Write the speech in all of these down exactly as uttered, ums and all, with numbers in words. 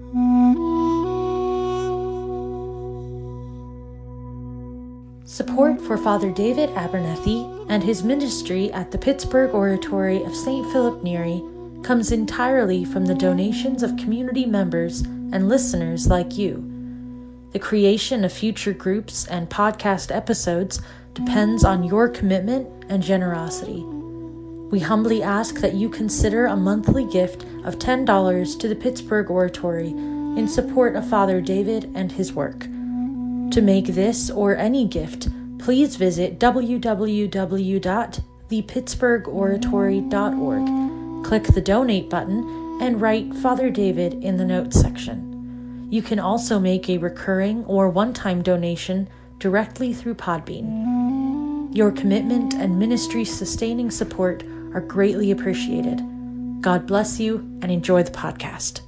Support for Father David Abernethy and his ministry at the Pittsburgh Oratory of Saint Philip Neri comes entirely from the donations of community members and listeners like you. The creation of future groups and podcast episodes depends on your commitment and generosity. We humbly ask that you consider a monthly gift of ten dollars to the Pittsburgh Oratory in support of Father David and his work. To make this or any gift, please visit w w w dot the pittsburgh oratory dot org, click the donate button, and write Father David in the notes section. You can also make a recurring or one-time donation directly through Podbean. Your commitment and ministry-sustaining support are greatly appreciated. God bless you and enjoy the podcast.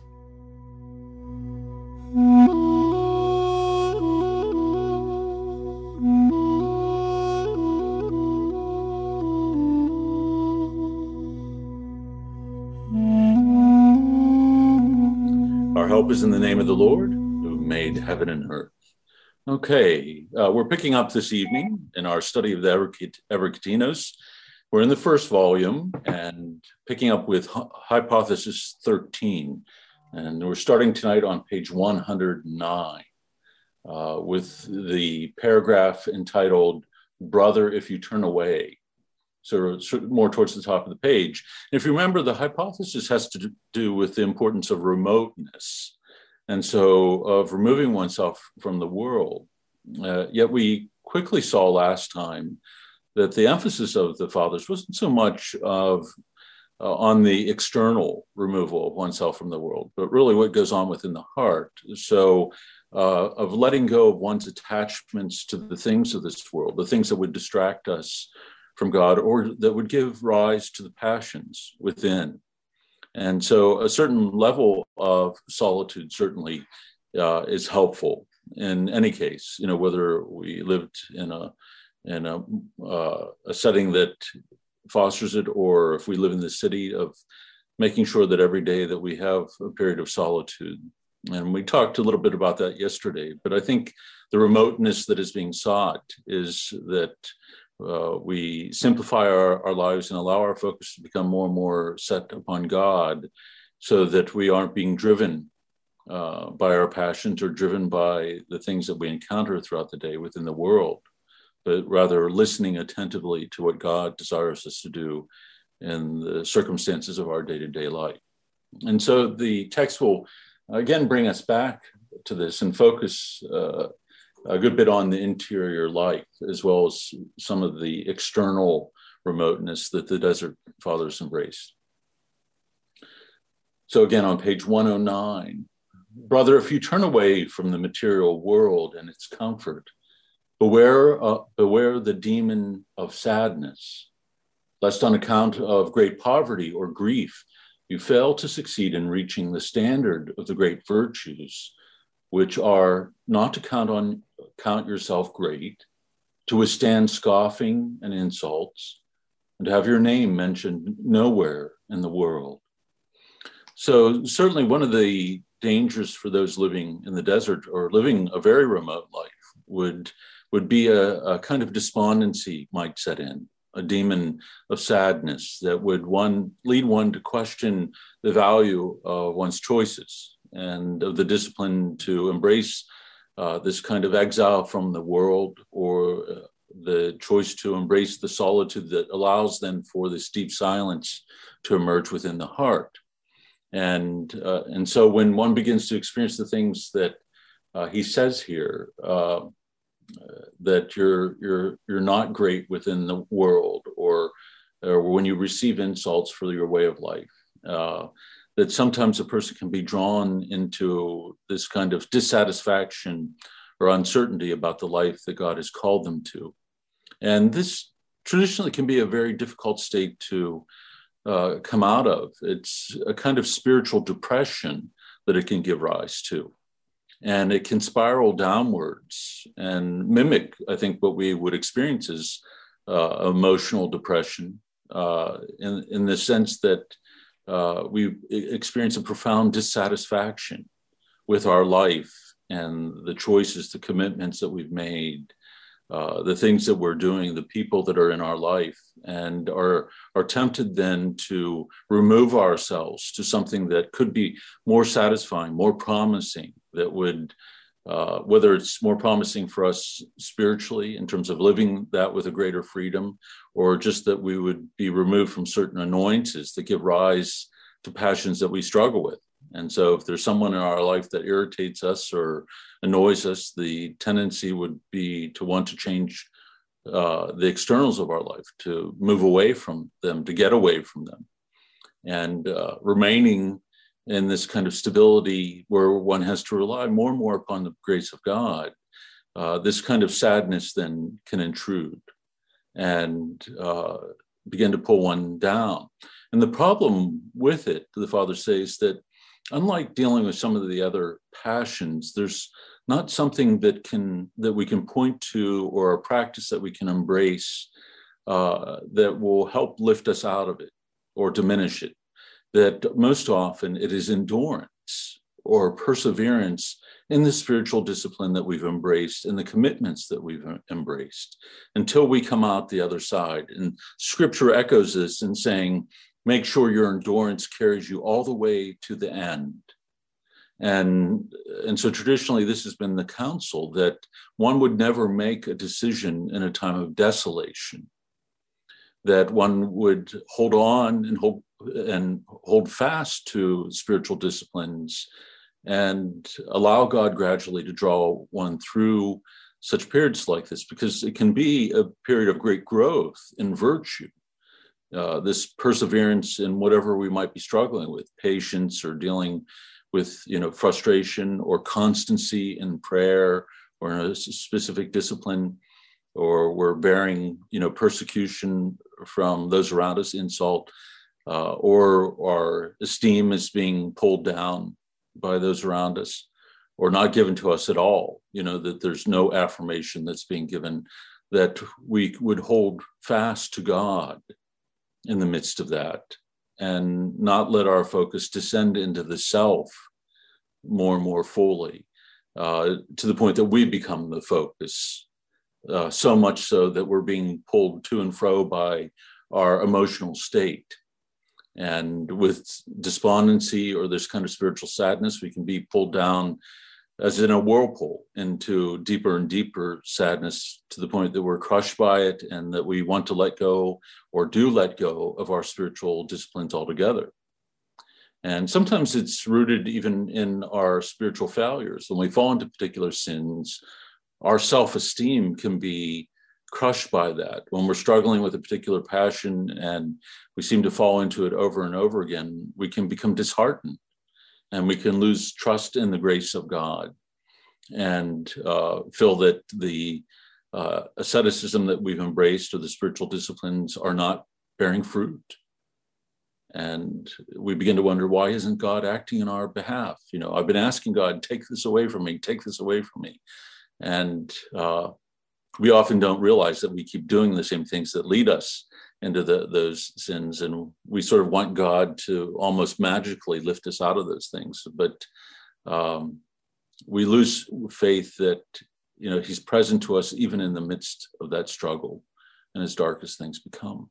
Our help is in the name of the Lord, who made heaven and earth. Okay, uh, we're picking up this evening in our study of the Evergetinos. We're in the first volume and picking up with Hypothesis thirteen. And we're starting tonight on page one hundred nine uh, with the paragraph entitled, Brother, If You Turn Away. So more towards the top of the page. If you remember, the hypothesis has to do with the importance of remoteness. And so of removing oneself from the world. Uh, yet we quickly saw last time that the emphasis of the fathers wasn't so much of uh, on the external removal of oneself from the world, but really what goes on within the heart. So uh, of letting go of one's attachments to the things of this world, the things that would distract us from God, or that would give rise to the passions within. And so a certain level of solitude certainly uh, is helpful in any case, you know, whether we lived in a in a, uh, a setting that fosters it, or if we live in the city, of making sure that every day that we have a period of solitude. And we talked a little bit about that yesterday, but I think the remoteness that is being sought is that Uh, we simplify our, our lives and allow our focus to become more and more set upon God, so that we aren't being driven uh, by our passions or driven by the things that we encounter throughout the day within the world, but rather listening attentively to what God desires us to do in the circumstances of our day-to-day life. And so the text will again bring us back to this and focus uh, a good bit on the interior life, as well as some of the external remoteness that the Desert Fathers embrace. So again, on page one oh nine, brother, if you turn away from the material world and its comfort, beware, uh, beware the demon of sadness, lest on account of great poverty or grief, you fail to succeed in reaching the standard of the great virtues, which are not to count on count yourself great, to withstand scoffing and insults, and to have your name mentioned nowhere in the world. So certainly one of the dangers for those living in the desert or living a very remote life would, would be a, a kind of despondency might set in, a demon of sadness that would one lead one to question the value of one's choices and of the discipline to embrace uh, this kind of exile from the world, or uh, the choice to embrace the solitude that allows then for this deep silence to emerge within the heart. And, uh, and so when one begins to experience the things that uh, he says here, uh, that you're, you're, you're not great within the world, or, or when you receive insults for your way of life, uh, that sometimes a person can be drawn into this kind of dissatisfaction or uncertainty about the life that God has called them to. And this traditionally can be a very difficult state to uh, come out of. It's a kind of spiritual depression that it can give rise to. And it can spiral downwards and mimic, I think, what we would experience as uh, emotional depression, uh, in, in the sense that Uh, we experience a profound dissatisfaction with our life and the choices, the commitments that we've made, uh, the things that we're doing, the people that are in our life, and are, are tempted then to remove ourselves to something that could be more satisfying, more promising, that would, uh, whether it's more promising for us spiritually in terms of living that with a greater freedom, or just that we would be removed from certain annoyances that give rise to passions that we struggle with. And so if there's someone in our life that irritates us or annoys us, the tendency would be to want to change uh, the externals of our life, to move away from them, to get away from them. And uh, remaining in this kind of stability where one has to rely more and more upon the grace of God, uh, this kind of sadness then can intrude and uh, begin to pull one down. And the problem with it, the Father says, that unlike dealing with some of the other passions, there's not something that can that we can point to or a practice that we can embrace uh, that will help lift us out of it or diminish it. That most often it is endurance or perseverance in the spiritual discipline that we've embraced and the commitments that we've embraced until we come out the other side. And Scripture echoes this in saying, make sure your endurance carries you all the way to the end. And, and so traditionally, this has been the counsel that one would never make a decision in a time of desolation, that one would hold on and hold, and hold fast to spiritual disciplines and allow God gradually to draw one through such periods like this, because it can be a period of great growth in virtue. Uh, this perseverance in whatever we might be struggling with, patience or dealing with, you know, frustration, or constancy in prayer or in a specific discipline, or we're bearing, you know, persecution from those around us, insult, uh, or our esteem is being pulled down by those around us, or not given to us at all, you know, that there's no affirmation that's being given, that we would hold fast to God in the midst of that and not let our focus descend into the self more and more fully, uh, to the point that we become the focus, uh, so much so that we're being pulled to and fro by our emotional state. And with despondency or this kind of spiritual sadness, we can be pulled down as in a whirlpool into deeper and deeper sadness, to the point that we're crushed by it and that we want to let go or do let go of our spiritual disciplines altogether. And sometimes it's rooted even in our spiritual failures. When we fall into particular sins, our self-esteem can be crushed by that. When we're struggling with a particular passion and we seem to fall into it over and over again, we can become disheartened. And we can lose trust in the grace of God and uh, feel that the uh, asceticism that we've embraced or the spiritual disciplines are not bearing fruit. And we begin to wonder, why isn't God acting in our behalf? You know, I've been asking God, take this away from me, take this away from me. And uh, we often don't realize that we keep doing the same things that lead us into the, those sins, and we sort of want God to almost magically lift us out of those things. But um, we lose faith that, you know, he's present to us even in the midst of that struggle and as dark as things become.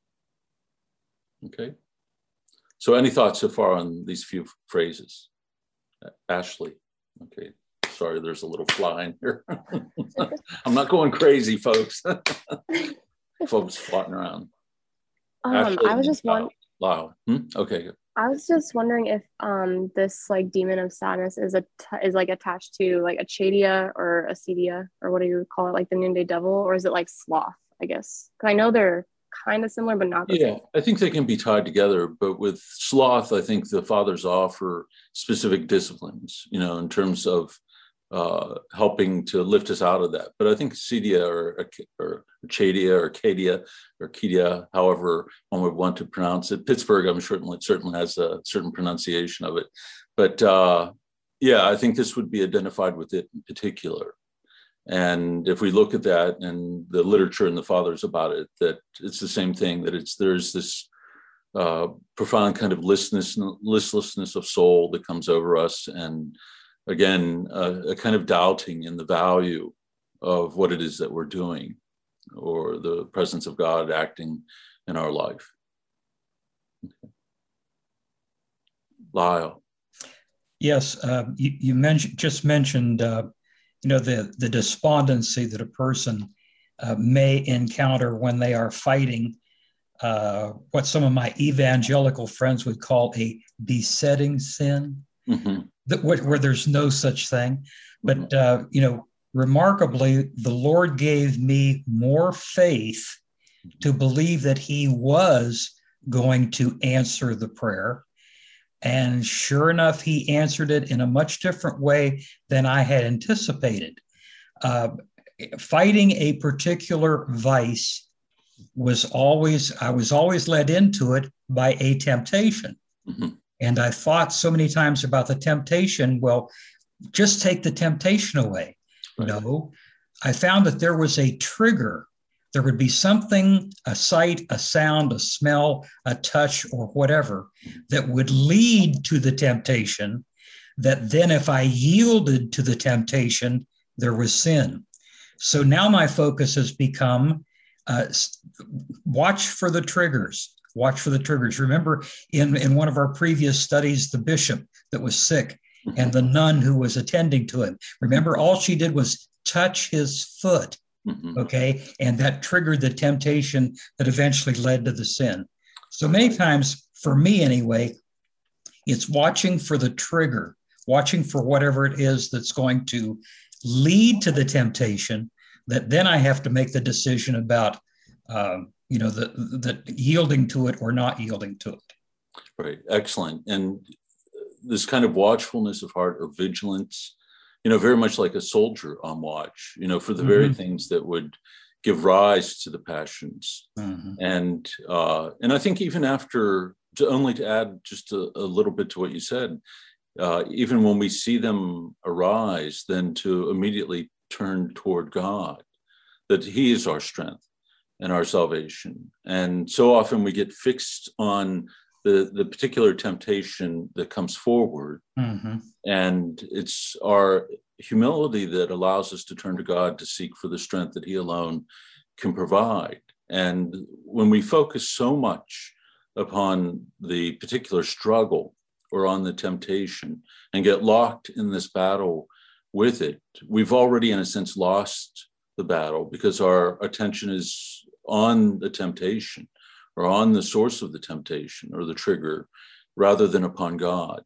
Okay. So any thoughts so far on these few phrases? Ashley. Okay. Sorry, there's a little fly in here. I'm not going crazy, folks. Folks floating around. Um, Ashley, I was just one. Wow. Hmm? Okay. I was just wondering if um this like demon of sadness is a is like attached to like acedia or acedia, or what do you call it, like the noonday devil, or is it like sloth? I guess, because I know they're kind of similar, but not the yeah, same. I think they can be tied together. But with sloth, I think the fathers offer specific disciplines, you know, in terms of uh, helping to lift us out of that. But I think acedia or, or Chadia or Cadia or Kedia, however one would want to pronounce it. Pittsburgh, I'm sure it certainly has a certain pronunciation of it. But uh, yeah, I think this would be identified with it in particular. And if we look at that and the literature and the fathers about it, that it's the same thing, that it's there's this uh, profound kind of listlessness, listlessness of soul that comes over us, and again, uh, a kind of doubting in the value of what it is that we're doing, or the presence of God acting in our life. Okay. Lyle. Yes, uh, you, you mentioned just mentioned uh, you know the the despondency that a person uh, may encounter when they are fighting uh, what some of my evangelical friends would call a besetting sin, mm-hmm. that where, where there's no such thing. But mm-hmm. uh, you know, remarkably, the Lord gave me more faith to believe that He was going to answer the prayer. And sure enough, He answered it in a much different way than I had anticipated. Uh, fighting a particular vice was always, I was always led into it by a temptation. Mm-hmm. And I thought so many times about the temptation, well, just take the temptation away. Right. No, I found that there was a trigger. There would be something, a sight, a sound, a smell, a touch, or whatever that would lead to the temptation, that then if I yielded to the temptation, there was sin. So now my focus has become uh, watch for the triggers, watch for the triggers. Remember in, in one of our previous studies, the bishop that was sick and the nun who was attending to him. Remember, all she did was touch his foot. Mm-hmm. Okay. And that triggered the temptation that eventually led to the sin. So many times, for me anyway, it's watching for the trigger, watching for whatever it is that's going to lead to the temptation, that then I have to make the decision about, um, you know, the, the yielding to it or not yielding to it. Right. Excellent. And this kind of watchfulness of heart, or vigilance, you know, very much like a soldier on watch, you know, for the mm-hmm. very things that would give rise to the passions. Mm-hmm. And uh, and I think even after, to only to add just a, a little bit to what you said, uh, even when we see them arise, then to immediately turn toward God, that He is our strength and our salvation. And so often we get fixed on the, the particular temptation that comes forward. Mm-hmm. And it's our humility that allows us to turn to God to seek for the strength that He alone can provide. And when we focus so much upon the particular struggle or on the temptation and get locked in this battle with it, we've already, in a sense, lost the battle, because our attention is on the temptation or on the source of the temptation or the trigger, rather than upon God.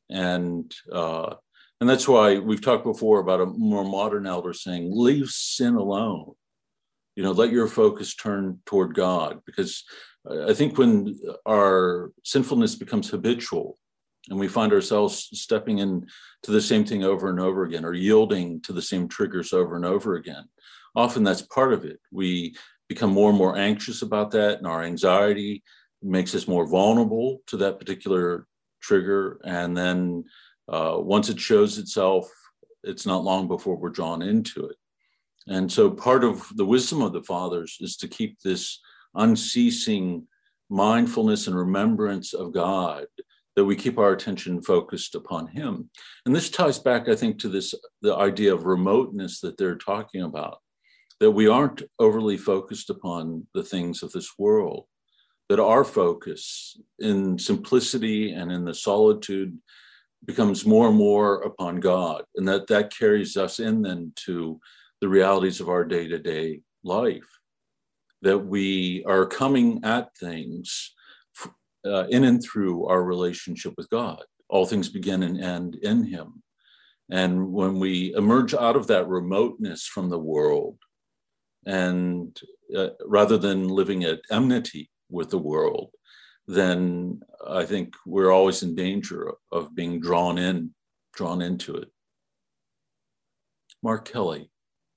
And uh, and that's why we've talked before about a more modern elder saying, leave sin alone. You know, let your focus turn toward God. Because I think when our sinfulness becomes habitual and we find ourselves stepping into the same thing over and over again, or yielding to the same triggers over and over again, often that's part of it. We become more and more anxious about that, and our anxiety makes us more vulnerable to that particular trigger. And then uh, once it shows itself, it's not long before we're drawn into it. And so part of the wisdom of the fathers is to keep this unceasing mindfulness and remembrance of God, that we keep our attention focused upon Him. And this ties back, I think, to this, the idea of remoteness that they're talking about, that we aren't overly focused upon the things of this world, that our focus in simplicity and in the solitude becomes more and more upon God, and that that carries us in then to the realities of our day-to-day life, that we are coming at things uh, in and through our relationship with God. All things begin and end in Him. And when we emerge out of that remoteness from the world, and uh, rather than living at enmity with the world, then I think we're always in danger of being drawn in, drawn into it. Mark Kelly.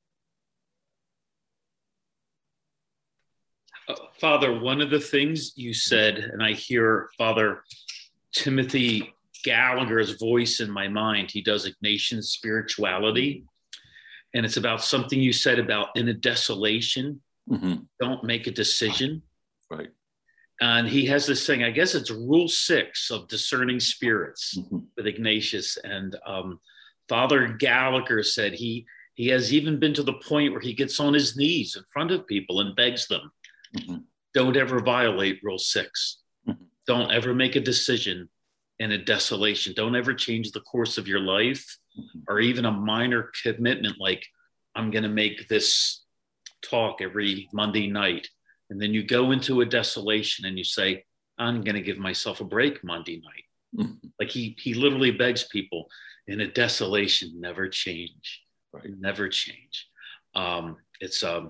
Uh, Father, one of the things you said, and I hear Father Timothy Gallagher's voice in my mind, he does Ignatian spirituality. And it's about something you said about in a desolation, mm-hmm. don't make a decision. Right. And he has this thing, I guess it's rule six of discerning spirits mm-hmm. with Ignatius. And um, Father Gallagher said he he has even been to the point where he gets on his knees in front of people and begs them, mm-hmm. don't ever violate rule six. Mm-hmm. Don't ever make a decision in a desolation. Don't ever change the course of your life, mm-hmm. or even a minor commitment like, I'm going to make this talk every Monday night. And then you go into a desolation and you say, I'm going to give myself a break Monday night. Mm-hmm. Like he he literally begs people, in a desolation, never change, right? Never change. Um, it's um,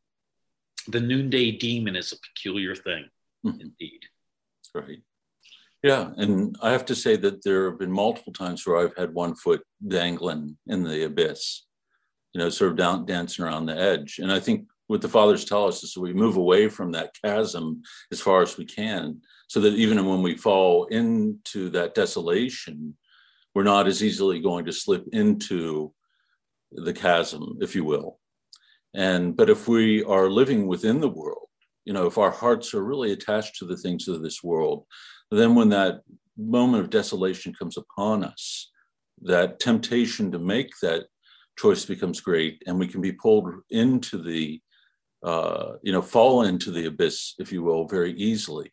the noonday demon is a peculiar thing, mm-hmm. indeed. Right. Yeah, and I have to say that there have been multiple times where I've had one foot dangling in the abyss, you know, sort of down, dancing around the edge. And I think what the fathers tell us is that we move away from that chasm as far as we can, so that even when we fall into that desolation, we're not as easily going to slip into the chasm, if you will. And but if we are living within the world, you know, if our hearts are really attached to the things of this world, then when that moment of desolation comes upon us, that temptation to make that choice becomes great, and we can be pulled into the, uh, you know, fall into the abyss, if you will, very easily.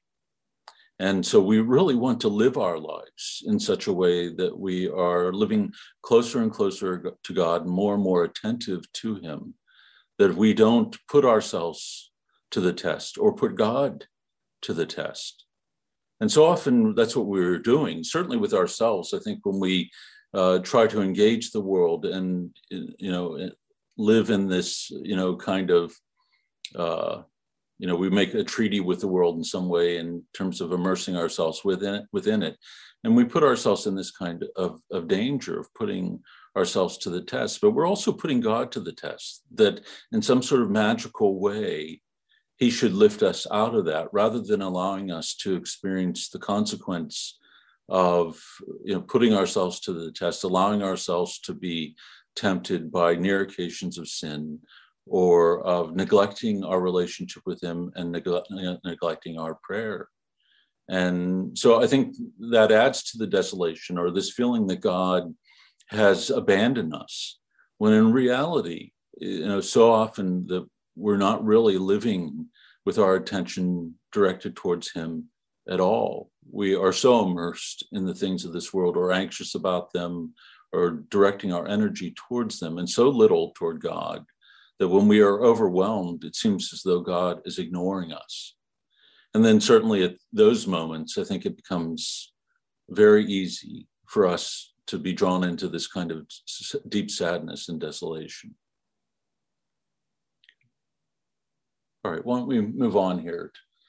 And so we really want to live our lives in such a way that we are living closer and closer to God, more and more attentive to him, that we don't put ourselves to the test or put God to the test. And so often that's what we're doing, certainly with ourselves. I think when we uh, try to engage the world and, you know, live in this, you know, kind of, uh, you know, we make a treaty with the world in some way in terms of immersing ourselves within it, within it. And we put ourselves in this kind of, of danger of putting ourselves to the test, but we're also putting God to the test, that in some sort of magical way, he should lift us out of that, rather than allowing us to experience the consequence of, you know, putting ourselves to the test, allowing ourselves to be tempted by near occasions of sin, or of neglecting our relationship with him and neglect, neglecting our prayer. And so I think that adds to the desolation, or this feeling that God has abandoned us, when in reality, you know, so often the we're not really living with our attention directed towards him at all. We are so immersed in the things of this world, or anxious about them, or directing our energy towards them, and so little toward God, that when we are overwhelmed, it seems as though God is ignoring us. And then certainly at those moments, I think it becomes very easy for us to be drawn into this kind of deep sadness and desolation. All right, why don't we move on here?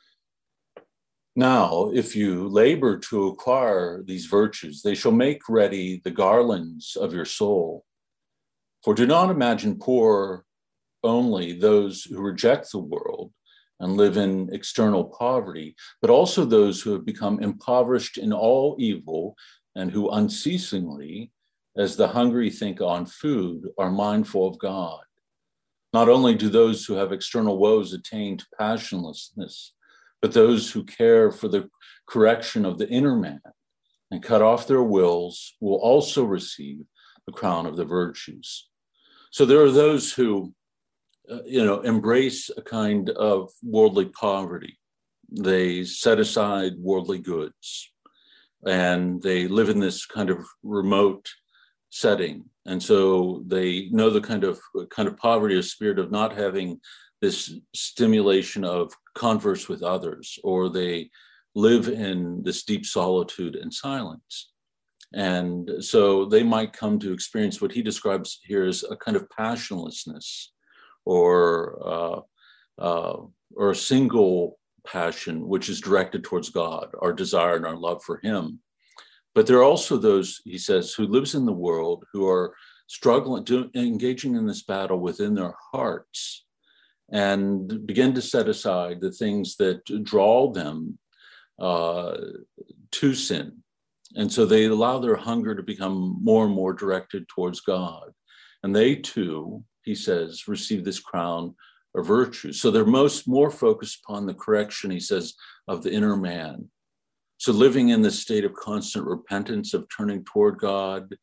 Now, if you labor to acquire these virtues, they shall make ready the garlands of your soul. For do not imagine poor only those who reject the world and live in external poverty, but also those who have become impoverished in all evil, and who unceasingly, as the hungry think on food, are mindful of God. Not only do those who have external woes attain to passionlessness, but those who care for the correction of the inner man and cut off their wills will also receive the crown of the virtues. So there are those who, uh, you know, embrace a kind of worldly poverty. They set aside worldly goods, and they live in this kind of remote setting. And so they know the kind of kind of poverty of spirit of not having this stimulation of converse with others, or they live in this deep solitude and silence. And so they might come to experience what he describes here as a kind of passionlessness, or uh, uh, or a single passion, which is directed towards God, our desire and our love for him. But there are also those, he says, who lives in the world, who are struggling, to, engaging in this battle within their hearts, and begin to set aside the things that draw them uh, to sin. And so they allow their hunger to become more and more directed towards God. And they too, he says, receive this crown of virtue. So they're most more focused upon the correction, he says, of the inner man. So living in this state of constant repentance, of turning toward God,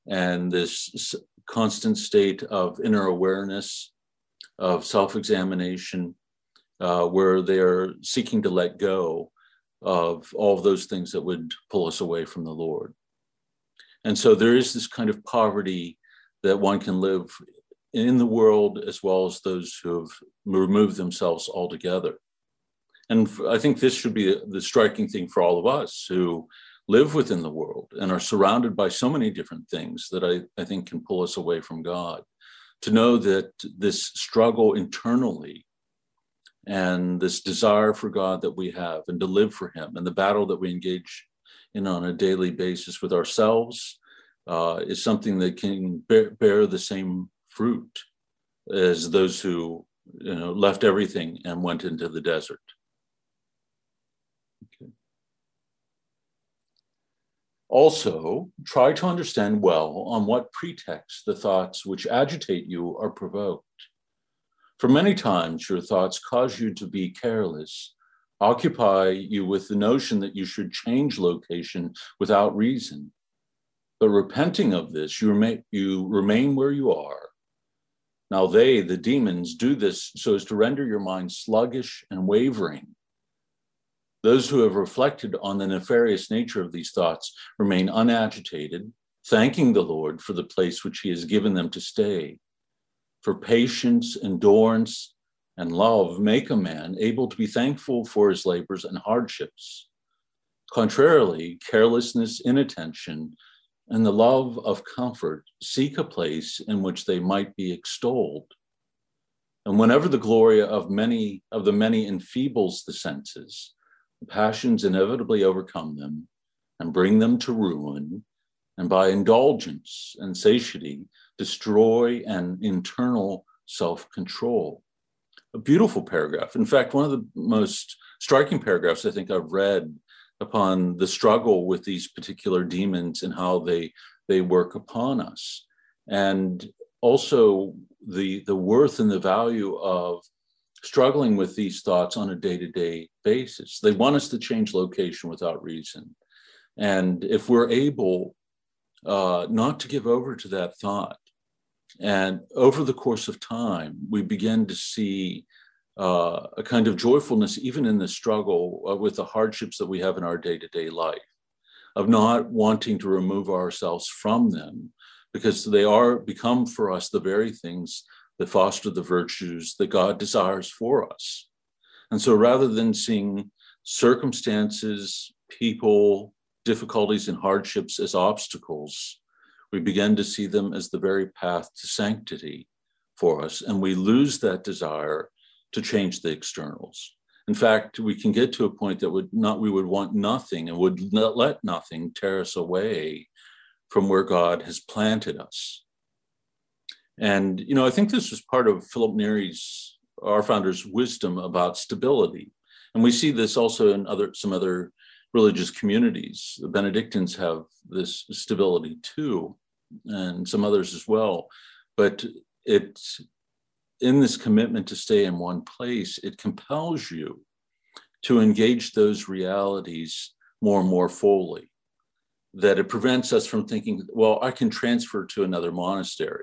and this constant state of inner awareness, of self-examination, uh, where they're seeking to let go of all of those things that would pull us away from the Lord. And so there is this kind of poverty that one can live in the world, as well as those who have removed themselves altogether. And I think this should be the striking thing for all of us who live within the world and are surrounded by so many different things that I, I think can pull us away from God. To know that this struggle internally and this desire for God that we have and to live for him, and the battle that we engage in on a daily basis with ourselves uh, is something that can bear, bear the same fruit as those who, you know, left everything and went into the desert. Okay. Also, try to understand well on what pretext the thoughts which agitate you are provoked. For many times your thoughts cause you to be careless, occupy you with the notion that you should change location without reason. But repenting of this, you remain, you remain where you are. Now they, the demons, do this so as to render your mind sluggish and wavering. Those who have reflected on the nefarious nature of these thoughts remain unagitated, thanking the Lord for the place which he has given them to stay. For patience, endurance, and love make a man able to be thankful for his labors and hardships. Contrarily, carelessness, inattention, and the love of comfort seek a place in which they might be extolled. And whenever the glory of many of the many enfeebles the senses, the passions inevitably overcome them and bring them to ruin, and by indulgence and satiety destroy an internal self-control. A beautiful paragraph. In fact, one of the most striking paragraphs I think I've read upon the struggle with these particular demons and how they they work upon us. And also the, the worth and the value of struggling with these thoughts on a day-to-day basis. They want us to change location without reason. And if we're able uh, not to give over to that thought, and over the course of time, we begin to see uh, a kind of joyfulness, even in the struggle uh, with the hardships that we have in our day-to-day life, of not wanting to remove ourselves from them, because they are become for us the very things that foster the virtues that God desires for us. And so rather than seeing circumstances, people, difficulties, and hardships as obstacles, we begin to see them as the very path to sanctity for us, and we lose that desire to change the externals. In fact, we can get to a point that would not we would want nothing and would not let nothing tear us away from where God has planted us. And, you know, I think this was part of Philip Neri's, our founder's, wisdom about stability. And we see this also in other some other religious communities. The Benedictines have this stability too, and some others as well. But it's in this commitment to stay in one place, it compels you to engage those realities more and more fully, that it prevents us from thinking, well, I can transfer to another monastery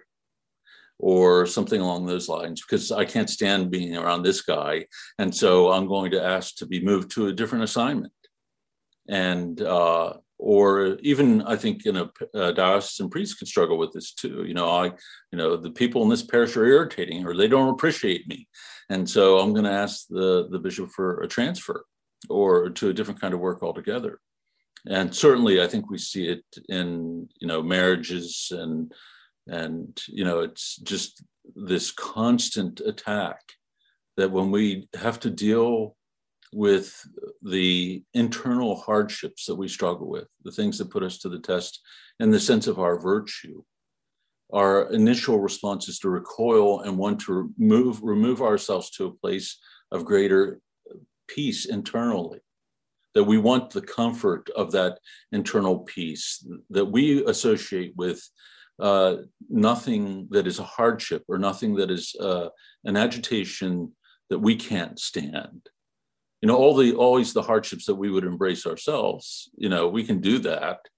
or something along those lines because I can't stand being around this guy. And so I'm going to ask to be moved to a different assignment. And, uh, or even I think in a, a diocesan priest could struggle with this too. You know, I, you know, the people in this parish are irritating or they don't appreciate me. And so I'm going to ask the, the bishop for a transfer or to a different kind of work altogether. And certainly I think we see it in, you know, marriages and, and, you know, it's just this constant attack that when we have to deal with the internal hardships that we struggle with, the things that put us to the test in the sense of our virtue, our initial response is to recoil and want to remove, remove ourselves to a place of greater peace internally, that we want the comfort of that internal peace that we associate with uh, nothing that is a hardship or nothing that is uh, an agitation that we can't stand. You know, all the always the hardships that we would embrace ourselves, you know, we can do that.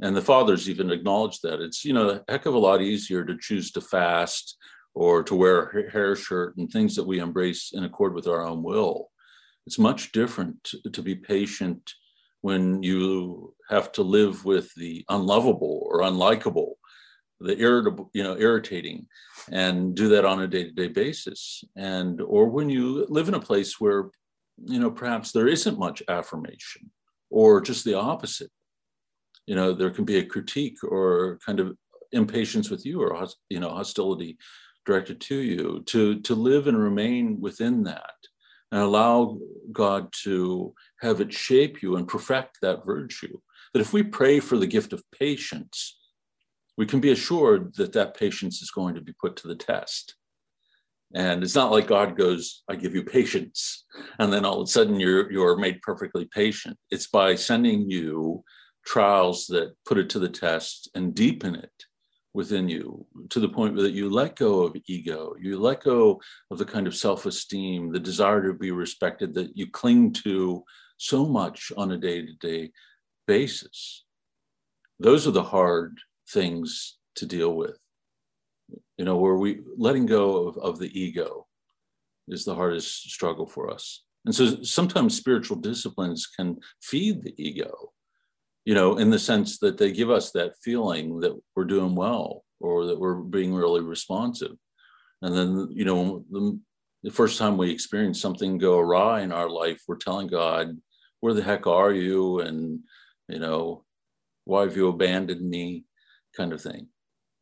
And the fathers even acknowledge that. It's, you know, a heck of a lot easier to choose to fast or to wear a hair shirt and things that we embrace in accord with our own will. It's much different to, to be patient when you have to live with the unlovable or unlikable, the irritable, you know, irritating, and do that on a day-to-day basis. And, or when you live in a place where, you know, perhaps there isn't much affirmation, or just the opposite. You know, there can be a critique or kind of impatience with you, or, you know, hostility directed to you. To, to live and remain within that and allow God to have it shape you and perfect that virtue. That if we pray for the gift of patience, we can be assured that that patience is going to be put to the test. And it's not like God goes, I give you patience, and then all of a sudden you're, you're made perfectly patient. It's by sending you trials that put it to the test and deepen it within you to the point that you let go of ego, you let go of the kind of self-esteem, the desire to be respected that you cling to so much on a day-to-day basis. Those are the hard things to deal with. You know, where we letting go of, of the ego is the hardest struggle for us. And so sometimes spiritual disciplines can feed the ego, you know, in the sense that they give us that feeling that we're doing well or that we're being really responsive. And then, you know, the, the first time we experience something go awry in our life, we're telling God, where the heck are you? And, you know, why have you abandoned me? Kind of thing.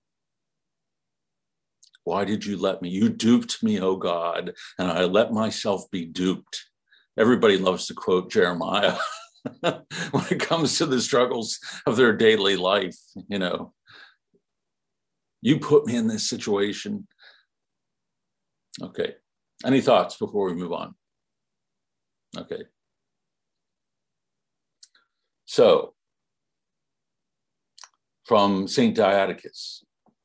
Why did you let me? You duped me, oh God, and I let myself be duped. Everybody loves to quote Jeremiah when it comes to the struggles of their daily life. You know, you put me in this situation. Okay. Any thoughts before we move on? Okay. So, from Saint Diadochus,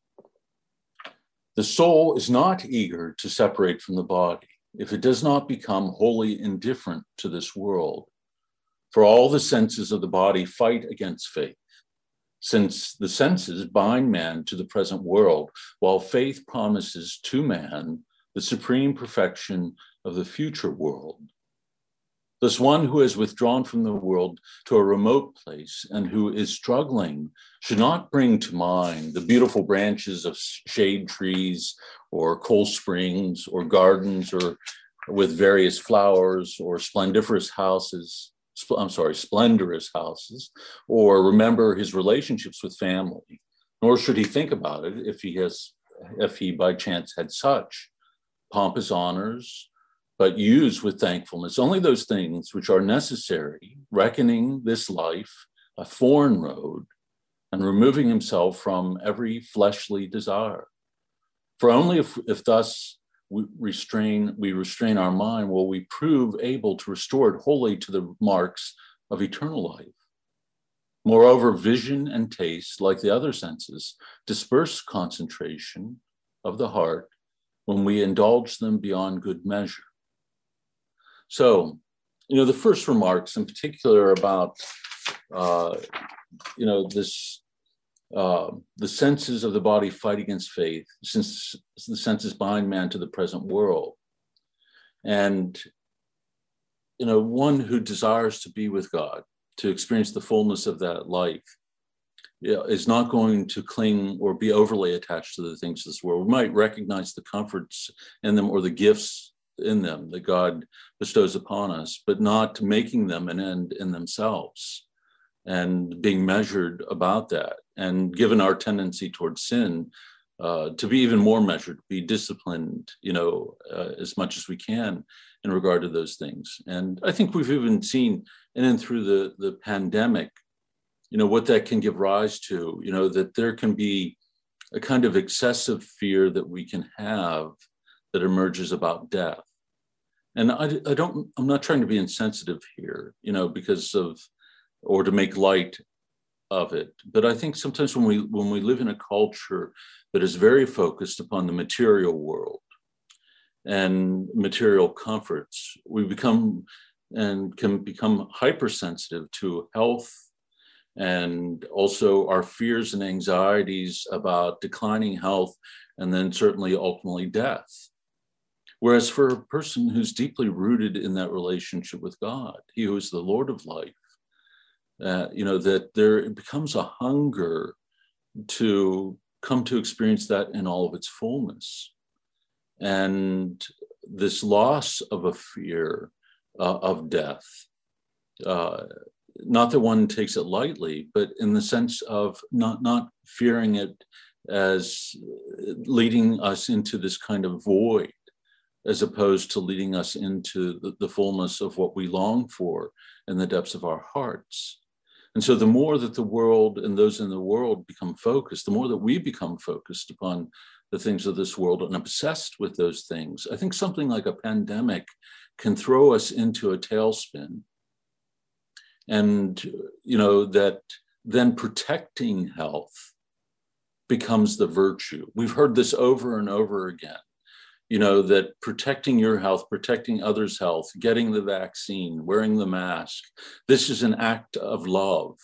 the soul is not eager to separate from the body if it does not become wholly indifferent to this world. For all the senses of the body fight against faith, since the senses bind man to the present world, while faith promises to man the supreme perfection of the future world. Thus, one who has withdrawn from the world to a remote place and who is struggling should not bring to mind the beautiful branches of shade trees or cool springs or gardens or with various flowers or splendiferous houses, I'm sorry, splendorous houses, or remember his relationships with family. Nor should he think about it if he has, if he by chance had such pompous honors, but use with thankfulness only those things which are necessary, reckoning this life a foreign road, and removing himself from every fleshly desire. For only if, if thus we restrain, we restrain our mind, will we prove able to restore it wholly to the marks of eternal life. Moreover, vision and taste, like the other senses, disperse concentration of the heart when we indulge them beyond good measure. So, you know, the first remarks in particular about, uh, you know, this, uh, the senses of the body fight against faith, since the senses bind man to the present world. And, you know, one who desires to be with God, to experience the fullness of that life, you know, is not going to cling or be overly attached to the things of this world. We might recognize the comforts in them or the gifts in them that God bestows upon us, but not making them an end in themselves and being measured about that. And given our tendency towards sin, uh, to be even more measured, be disciplined, you know, uh, as much as we can in regard to those things. And I think we've even seen, and then through the, the pandemic, you know, what that can give rise to, you know, that there can be a kind of excessive fear that we can have that emerges about death. And I, I don't, I'm not trying to be insensitive here, you know, because of, or to make light of it. But I think sometimes when we, when we live in a culture that is very focused upon the material world and material comforts, we become and can become hypersensitive to health and also our fears and anxieties about declining health, and then certainly ultimately death. Whereas for a person who's deeply rooted in that relationship with God, he who is the Lord of life, uh, you know, that there becomes a hunger to come to experience that in all of its fullness. And this loss of a fear uh, of death, uh, not that one takes it lightly, but in the sense of not, not fearing it as leading us into this kind of void, as opposed to leading us into the, the fullness of what we long for in the depths of our hearts. And so the more that the world and those in the world become focused, the more that we become focused upon the things of this world and obsessed with those things, I think something like a pandemic can throw us into a tailspin. And, you know, that then protecting health becomes the virtue. We've heard this over and over again. You know, that protecting your health, protecting others' health, getting the vaccine, wearing the mask, this is an act of love.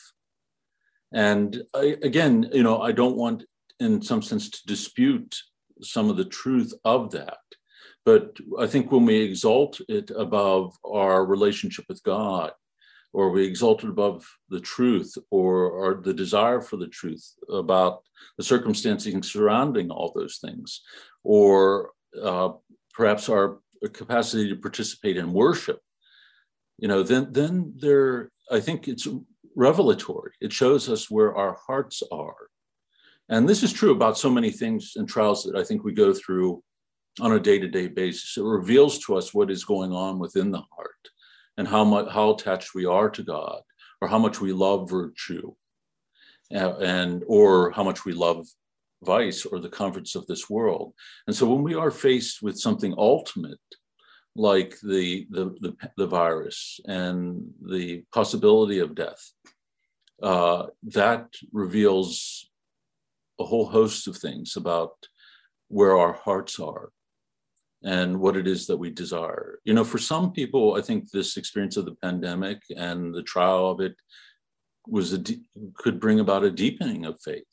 And I, again, you know, I don't want in some sense to dispute some of the truth of that. But I think when we exalt it above our relationship with God, or we exalt it above the truth, or, or the desire for the truth about the circumstances surrounding all those things, or Uh, perhaps our capacity to participate in worship, you know, then then there, I think it's revelatory. It shows us where our hearts are. And this is true about so many things and trials that I think we go through on a day-to-day basis. It reveals to us what is going on within the heart and how much, how attached we are to God, or how much we love virtue, and, and or how much we love vice or the comforts of this world. And so when we are faced with something ultimate, like the, the, the, the virus and the possibility of death, uh, that reveals a whole host of things about where our hearts are and what it is that we desire. You know, for some people, I think this experience of the pandemic and the trial of it was a de- could bring about a deepening of faith.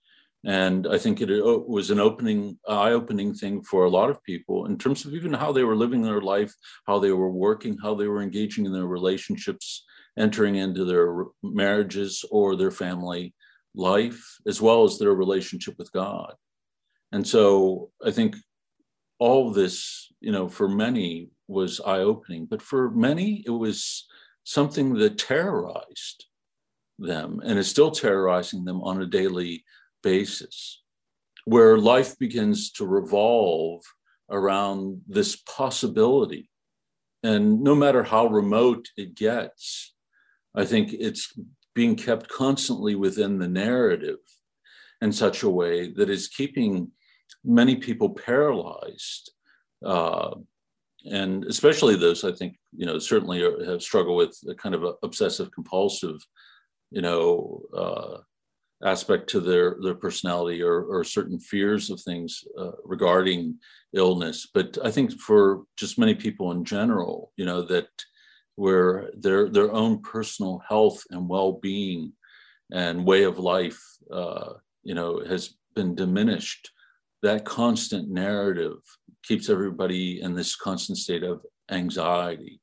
And I think it was an opening, eye-opening thing for a lot of people in terms of even how they were living their life, how they were working, how they were engaging in their relationships, entering into their marriages or their family life, as well as their relationship with God. And so I think all of this, you know, for many was eye-opening, but for many, it was something that terrorized them and is still terrorizing them on a daily basis, where life begins to revolve around this possibility. And no matter how remote it gets, I think it's being kept constantly within the narrative in such a way that is keeping many people paralyzed. Uh, and especially those, I think, you know, certainly are, have struggled with a kind of a obsessive compulsive, you know, uh, aspect to their, their personality, or, or certain fears of things uh, regarding illness. But I think for just many people in general, you know, that where their, their own personal health and well-being and way of life, uh, you know, has been diminished, that constant narrative keeps everybody in this constant state of anxiety.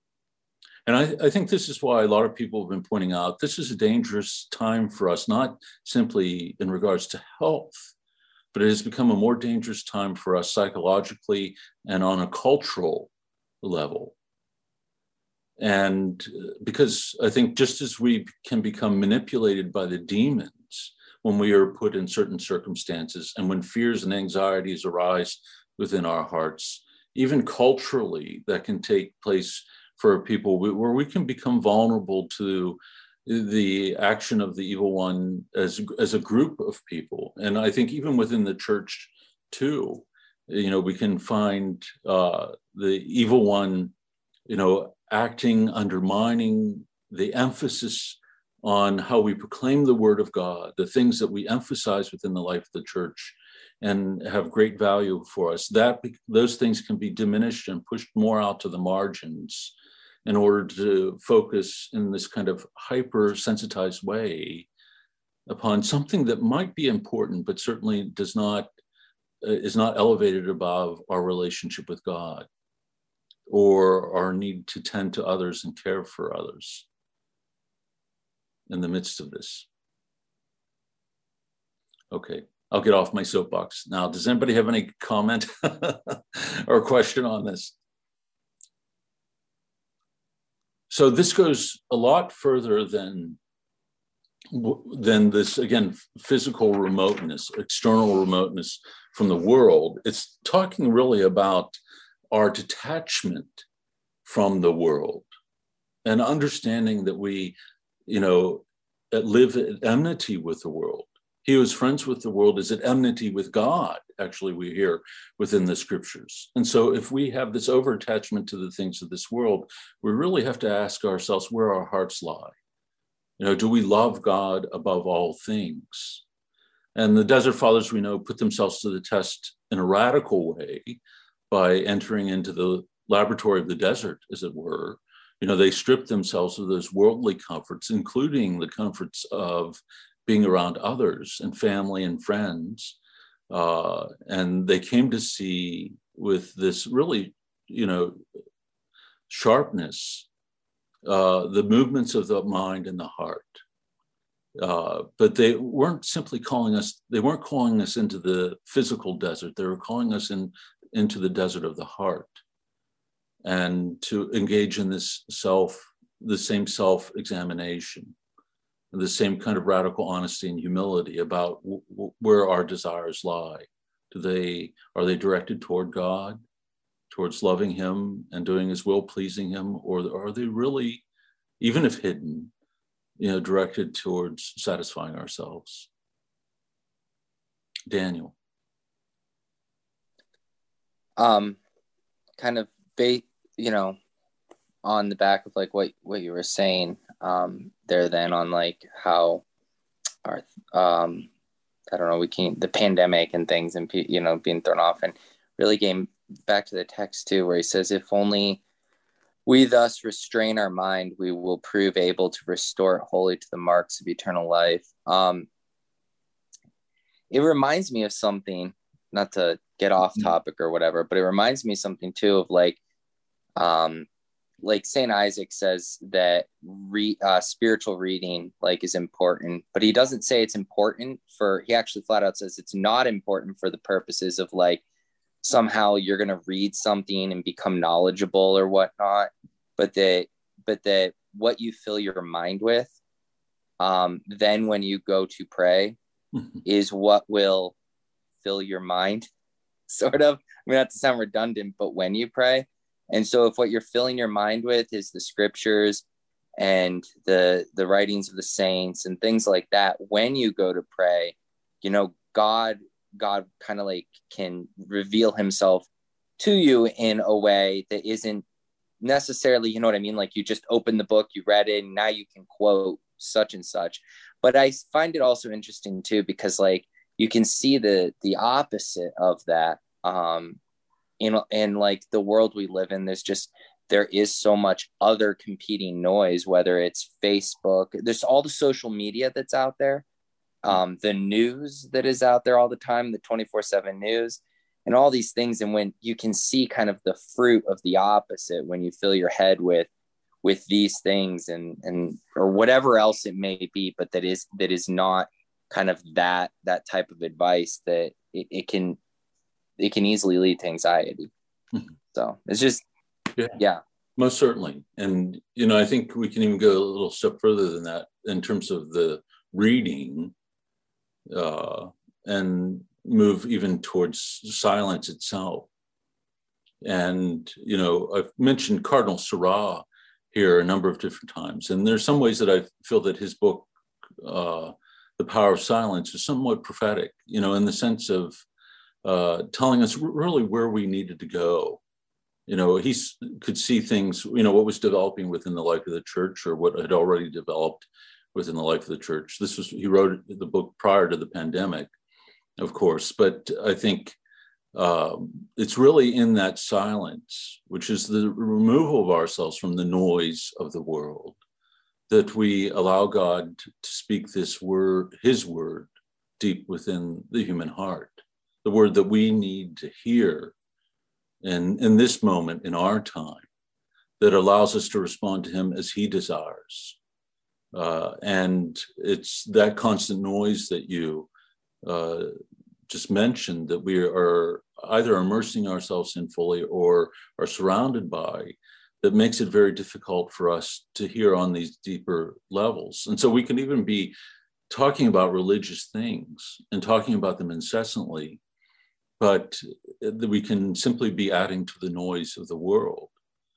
And I, I think this is why a lot of people have been pointing out this is a dangerous time for us, not simply in regards to health, but it has become a more dangerous time for us psychologically and on a cultural level. And because I think just as we can become manipulated by the demons when we are put in certain circumstances, and when fears and anxieties arise within our hearts, even culturally, that can take place for people where we can become vulnerable to the action of the evil one as, as a group of people. And I think even within the church too, you know, we can find uh, the evil one, you know, acting, undermining the emphasis on how we proclaim the word of God, the things that we emphasize within the life of the church and have great value for us. That those things can be diminished and pushed more out to the margins. in order to focus in this kind of hyper-sensitized way upon something that might be important, but certainly does not, uh, is not elevated above our relationship with God or our need to tend to others and care for others in the midst of this. Okay, I'll get off my soapbox now. Does anybody have any comment or question on this? So this goes a lot further than, than this, again, physical remoteness, external remoteness from the world. It's talking really about our detachment from the world and understanding that we, you know, live at enmity with the world. He who is friends with the world is at enmity with God, actually, we hear within the scriptures. And so if we have this over-attachment to the things of this world, we really have to ask ourselves where our hearts lie. You know, do we love God above all things? And the Desert Fathers, we know, put themselves to the test in a radical way by entering into the laboratory of the desert, as it were. You know, they stripped themselves of those worldly comforts, including the comforts of being around others and family and friends. Uh, and they came to see with this really, you know, sharpness, uh, the movements of the mind and the heart. Uh, but they weren't simply calling us, they weren't calling us into the physical desert. They were calling us in, into the desert of the heart, and to engage in this self, the same self-examination, the same kind of radical honesty and humility about w- w- where our desires lie. Do they, are they directed toward God, towards loving him and doing his will, pleasing him, or are they really, even if hidden, you know, directed towards satisfying ourselves? Daniel. Um, kind of, ba- you know, on the back of like what, what you were saying, um, there then on like how our, um, I don't know, we can, the pandemic and things and, you know, being thrown off, and really getting back to the text too, where he says, if only we thus restrain our mind, we will prove able to restore it wholly to the marks of eternal life. Um, it reminds me of something, not to get off topic or whatever, but it reminds me of something too of like, um, like Saint Isaac says that re, uh, spiritual reading like is important, but he doesn't say it's important for, he actually flat out says it's not important for the purposes of like, somehow you're going to read something and become knowledgeable or whatnot, but that, but that what you fill your mind with, um, then when you go to pray is what will fill your mind, sort of. I mean, not to sound redundant, but when you pray. And so if what you're filling your mind with is the scriptures and the the writings of the saints and things like that, when you go to pray, you know, God, God kind of like can reveal himself to you in a way that isn't necessarily, you know what I mean? Like you just open the book, you read it, and now you can quote such and such. But I find it also interesting too, because like you can see the the opposite of that. Um, in, in like the world we live in, there's just, there is so much other competing noise, whether it's Facebook, there's all the social media that's out there, um, the news that is out there all the time, the twenty-four seven news and all these things. And when you can see kind of the fruit of the opposite, when you fill your head with, with these things and, and, or whatever else it may be, but that is, that is not kind of that, that type of advice, that it, it can, it can easily lead to anxiety. Mm-hmm. So it's just, yeah. yeah, most certainly. And, you know, I think we can even go a little step further than that in terms of the reading, uh, and move even towards silence itself. And, you know, I've mentioned Cardinal Sarah here a number of different times. And there's some ways that I feel that his book, uh, The Power of Silence, is somewhat prophetic, you know, in the sense of, Uh, telling us really where we needed to go. You know, he could see things, you know, what was developing within the life of the church, or what had already developed within the life of the church. This was, he wrote the book prior to the pandemic, of course, but I think um, it's really in that silence, which is the removal of ourselves from the noise of the world, that we allow God to, to speak this word, his word, deep within the human heart, the word that we need to hear in, in this moment, in our time, that allows us to respond to him as he desires. Uh, and it's that constant noise that you uh, just mentioned that we are either immersing ourselves in fully or are surrounded by, that makes it very difficult for us to hear on these deeper levels. And so we can even be talking about religious things and talking about them incessantly, but we can simply be adding to the noise of the world.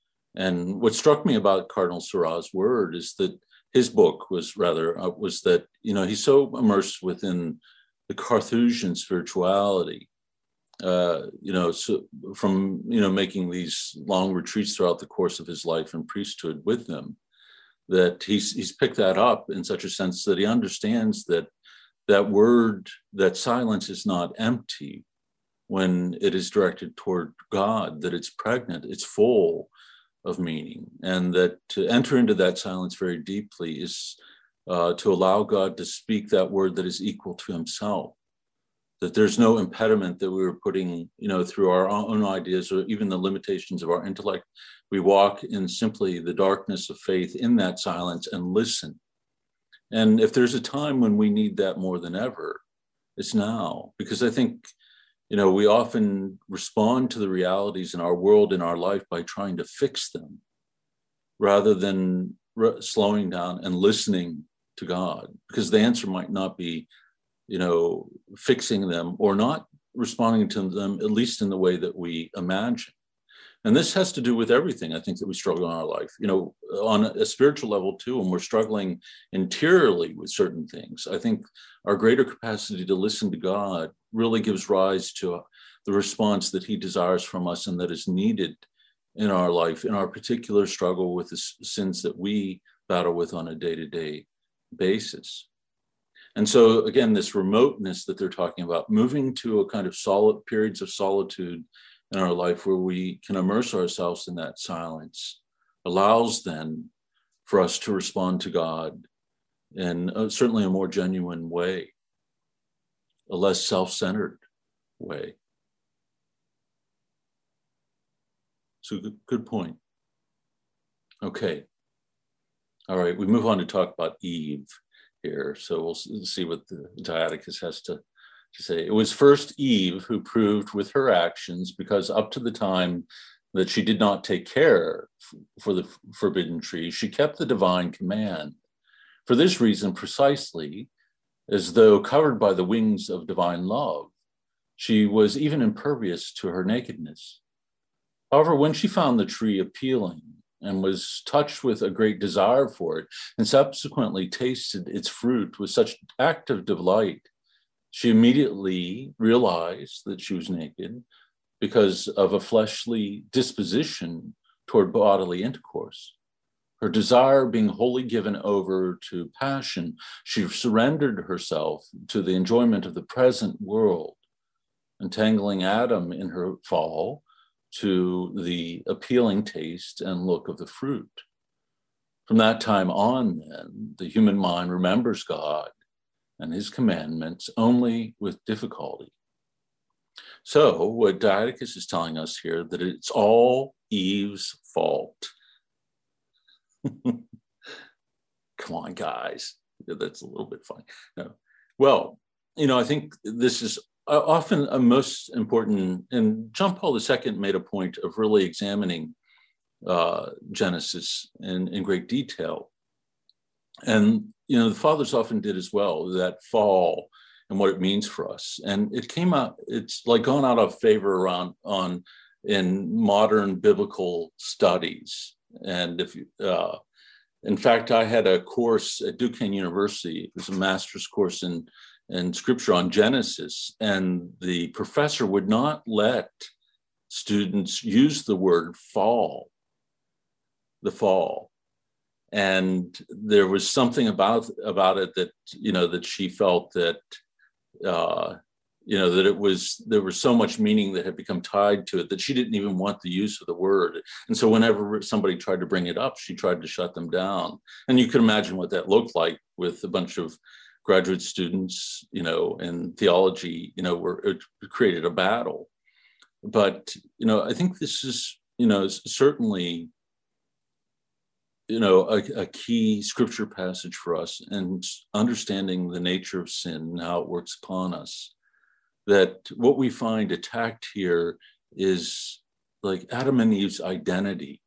And what struck me about Cardinal Sarah's word is that his book was rather, uh, was that, you know, he's so immersed within the Carthusian spirituality, uh, you know, so from, you know, making these long retreats throughout the course of his life and priesthood with them, that he's, he's picked that up in such a sense that he understands that that word, that silence is not empty when it is directed toward God, that it's pregnant, it's full of meaning, and that to enter into that silence very deeply is uh, to allow God to speak that word that is equal to himself, that there's no impediment that we were putting, you know, through our own ideas or even the limitations of our intellect. We walk in simply the darkness of faith in that silence and listen. And if there's a time when we need that more than ever, it's now, because I think, you know, we often respond to the realities in our world, in our life, by trying to fix them rather than re- slowing down and listening to God, because the answer might not be, you know, fixing them or not responding to them, at least in the way that we imagine. And this has to do with everything, I think, that we struggle in our life, you know, on a spiritual level too, and we're struggling interiorly with certain things. I think our greater capacity to listen to God really gives rise to the response that he desires from us and that is needed in our life, in our particular struggle with the sins that we battle with on a day-to-day basis. And so again, this remoteness that they're talking about, moving to a kind of solid periods of solitude in our life where we can immerse ourselves in that silence, allows then for us to respond to God in a, certainly a more genuine way, a less self-centered way. So good, good point. Okay. All right, we move on to talk about Eve here. So we'll see what the Diadochus has to, to say. It was first Eve who proved with her actions, because up to the time that she did not take care for the forbidden tree, she kept the divine command. For this reason, precisely, as though covered by the wings of divine love, she was even impervious to her nakedness. However, when she found the tree appealing and was touched with a great desire for it, and subsequently tasted its fruit with such active delight, she immediately realized that she was naked because of a fleshly disposition toward bodily intercourse. Her desire being wholly given over to passion, she surrendered herself to the enjoyment of the present world, entangling Adam in her fall to the appealing taste and look of the fruit. From that time on, then, the human mind remembers God and his commandments only with difficulty. So what Diadochus is telling us here, that it's all Eve's fault. Come on, guys. That's a little bit funny. No. Well, you know, I think this is often a most important, and John Paul the Second made a point of really examining uh, Genesis in, in great detail. And, you know, the fathers often did as well, that fall and what it means for us. And it came out, it's like gone out of favor around on in modern biblical studies. And if you, uh, in fact, I had a course at Duquesne University. It was a master's course in, in scripture on Genesis. And the professor would not let students use the word fall, the fall. And there was something about, about it that, you know, that she felt that, uh, you know, that it was, there was so much meaning that had become tied to it that she didn't even want the use of the word. And so whenever somebody tried to bring it up, she tried to shut them down. And you can imagine what that looked like with a bunch of graduate students, you know, in theology, you know, where it created a battle. But, you know, I think this is, you know, certainly, you know, a, a key scripture passage for us, and understanding the nature of sin and how it works upon us. That what we find attacked here is like Adam and Eve's identity.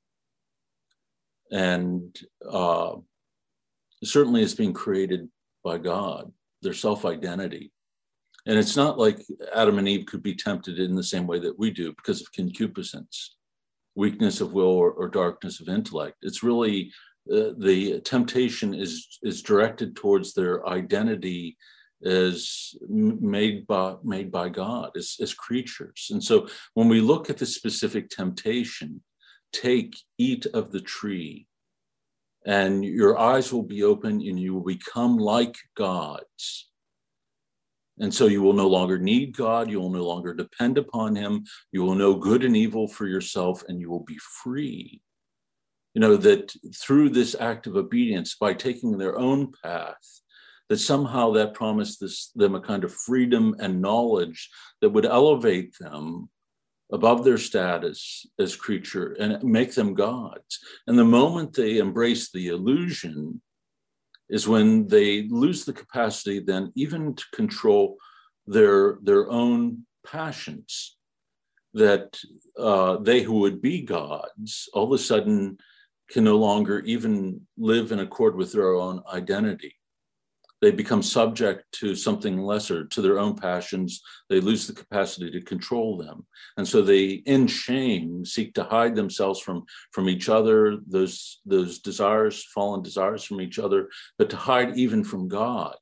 And uh, certainly it's being created by God, their self-identity. And it's not like Adam and Eve could be tempted in the same way that we do because of concupiscence, weakness of will, or, or darkness of intellect. It's really uh, the temptation is is directed towards their identity as made by made by God, as, as creatures. And so when we look at the specific temptation, take, eat of the tree, and your eyes will be open and you will become like gods. And so you will no longer need God, you will no longer depend upon him, you will know good and evil for yourself, and you will be free. You know, that through this act of obedience, by taking their own path, that somehow that promised this, them a kind of freedom and knowledge that would elevate them above their status as creature and make them gods. And the moment they embrace the illusion is when they lose the capacity then even to control their, their own passions, that uh, they who would be gods all of a sudden can no longer even live in accord with their own identity. They become subject to something lesser, to their own passions. They lose the capacity to control them. And so they, in shame, seek to hide themselves from, from each other, those, those desires, fallen desires from each other, but to hide even from God.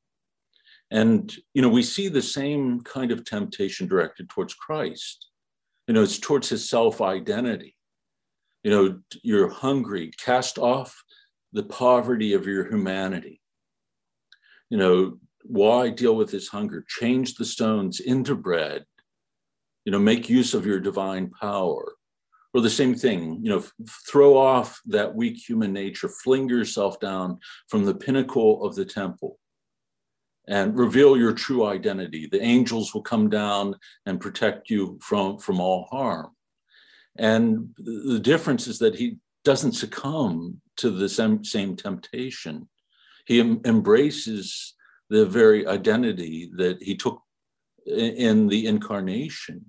And, you know, we see the same kind of temptation directed towards Christ. You know, it's towards his self-identity. You know, you're hungry, cast off the poverty of your humanity. You know, why deal with this hunger? Change the stones into bread. You know, make use of your divine power. Or the same thing, you know, f- throw off that weak human nature, fling yourself down from the pinnacle of the temple and reveal your true identity. The angels will come down and protect you from, from all harm. And the difference is that he doesn't succumb to the same, same temptation. He em- embraces the very identity that he took in, in the incarnation.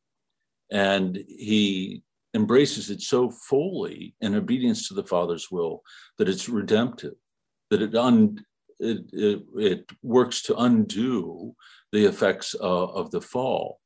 And he embraces it so fully in obedience to the Father's will that it's redemptive, that it, un, it, it, it works to undo the effects of, of the fall.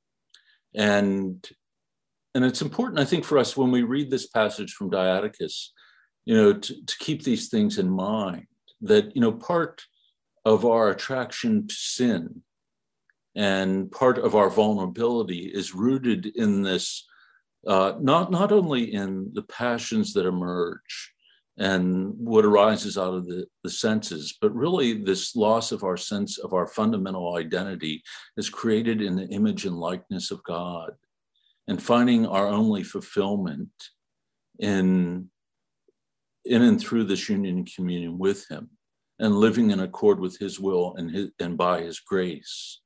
And, and it's important, I think, for us when we read this passage from Diadochus, you know, to, to keep these things in mind. That, you know, part of our attraction to sin and part of our vulnerability is rooted in this, uh, not, not only in the passions that emerge and what arises out of the, the senses, but really this loss of our sense of our fundamental identity is created in the image and likeness of God, and finding our only fulfillment in in and through this union and communion with him, and living in accord with his will and his, and by his grace.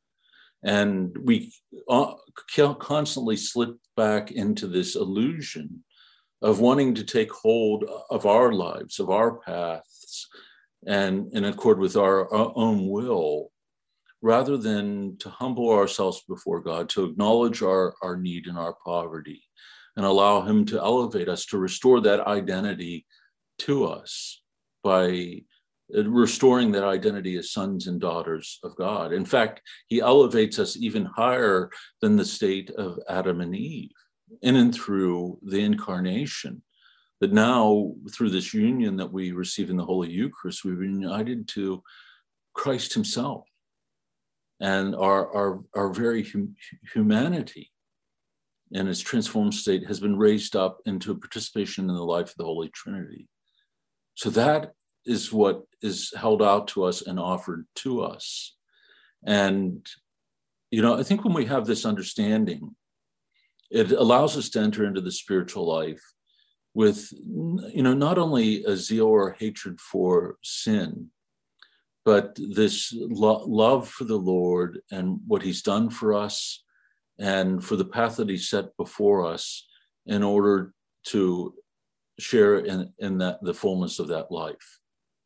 And we constantly slip back into this illusion of wanting to take hold of our lives, of our paths, and in accord with our, our own will, rather than to humble ourselves before God, to acknowledge our, our need and our poverty, and allow him to elevate us, to restore that identity to us by restoring that identity as sons and daughters of God. In fact, he elevates us even higher than the state of Adam and Eve, in and through the incarnation, that now through this union that we receive in the Holy Eucharist, we've been united to Christ himself and our, our, our very hum- humanity in its transformed state has been raised up into a participation in the life of the Holy Trinity. So that is what is held out to us and offered to us. And, you know, I think when we have this understanding, it allows us to enter into the spiritual life with, you know, not only a zeal or hatred for sin, but this lo- love for the Lord and what he's done for us and for the path that he set before us in order to share in, in that the fullness of that life.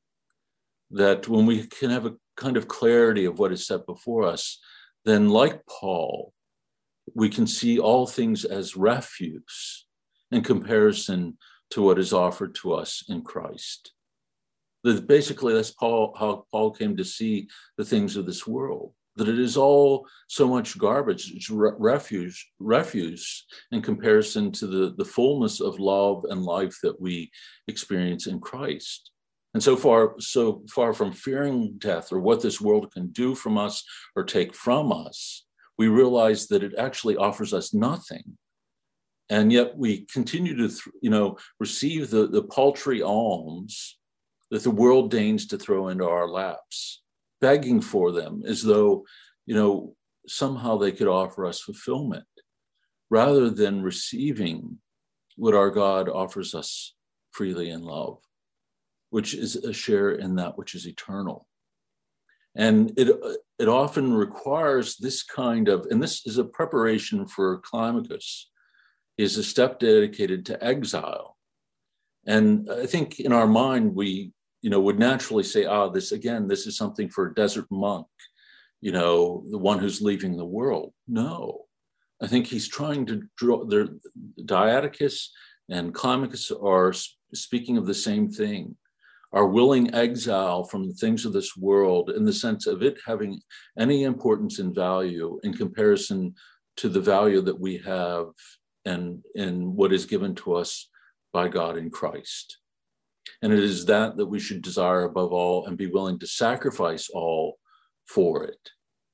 That when we can have a kind of clarity of what is set before us, then like Paul, we can see all things as refuse in comparison to what is offered to us in Christ. That basically, that's Paul, how Paul came to see the things of this world, that it is all so much garbage, it's re- refuse, refuse in comparison to the, the fullness of love and life that we experience in Christ. And so far, so far from fearing death or what this world can do from us or take from us, we realize that it actually offers us nothing. And yet we continue to, you know, receive the, the paltry alms that the world deigns to throw into our laps, begging for them as though, you know, somehow they could offer us fulfillment, rather than receiving what our God offers us freely in love, which is a share in that which is eternal. And it it often requires this kind of, and this is a preparation for Climacus, is a step dedicated to exile. And I think in our mind, we, you know, would naturally say, ah, this, again, this is something for a desert monk, you know, the one who's leaving the world. No, I think he's trying to draw, their Diaticus and Climacus are speaking of the same thing. Our willing exile from the things of this world in the sense of it having any importance and value in comparison to the value that we have and, and what is given to us by God in Christ. And it is that that we should desire above all and be willing to sacrifice all for it.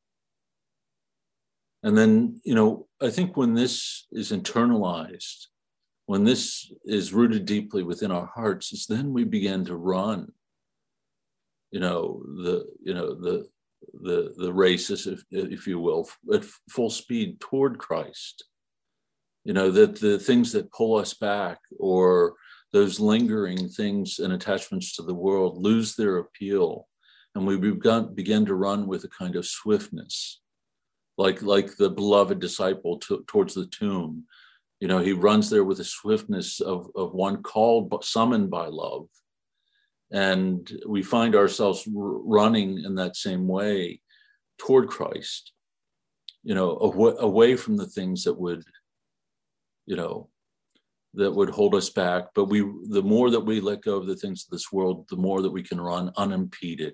And then, you know, I think when this is internalized, when this is rooted deeply within our hearts, it's then we begin to run, you know, the, you know, the, the, the races, if, if you will, at full speed toward Christ. You know, that the things that pull us back or those lingering things and attachments to the world lose their appeal. And we begun, begin to run with a kind of swiftness, like, like the beloved disciple to, towards the tomb. You know, he runs there with the swiftness of, of one called, but summoned by love. And we find ourselves r- running in that same way toward Christ, you know, aw- away from the things that would, you know, that would hold us back. But we, the more that we let go of the things of this world, the more that we can run unimpeded.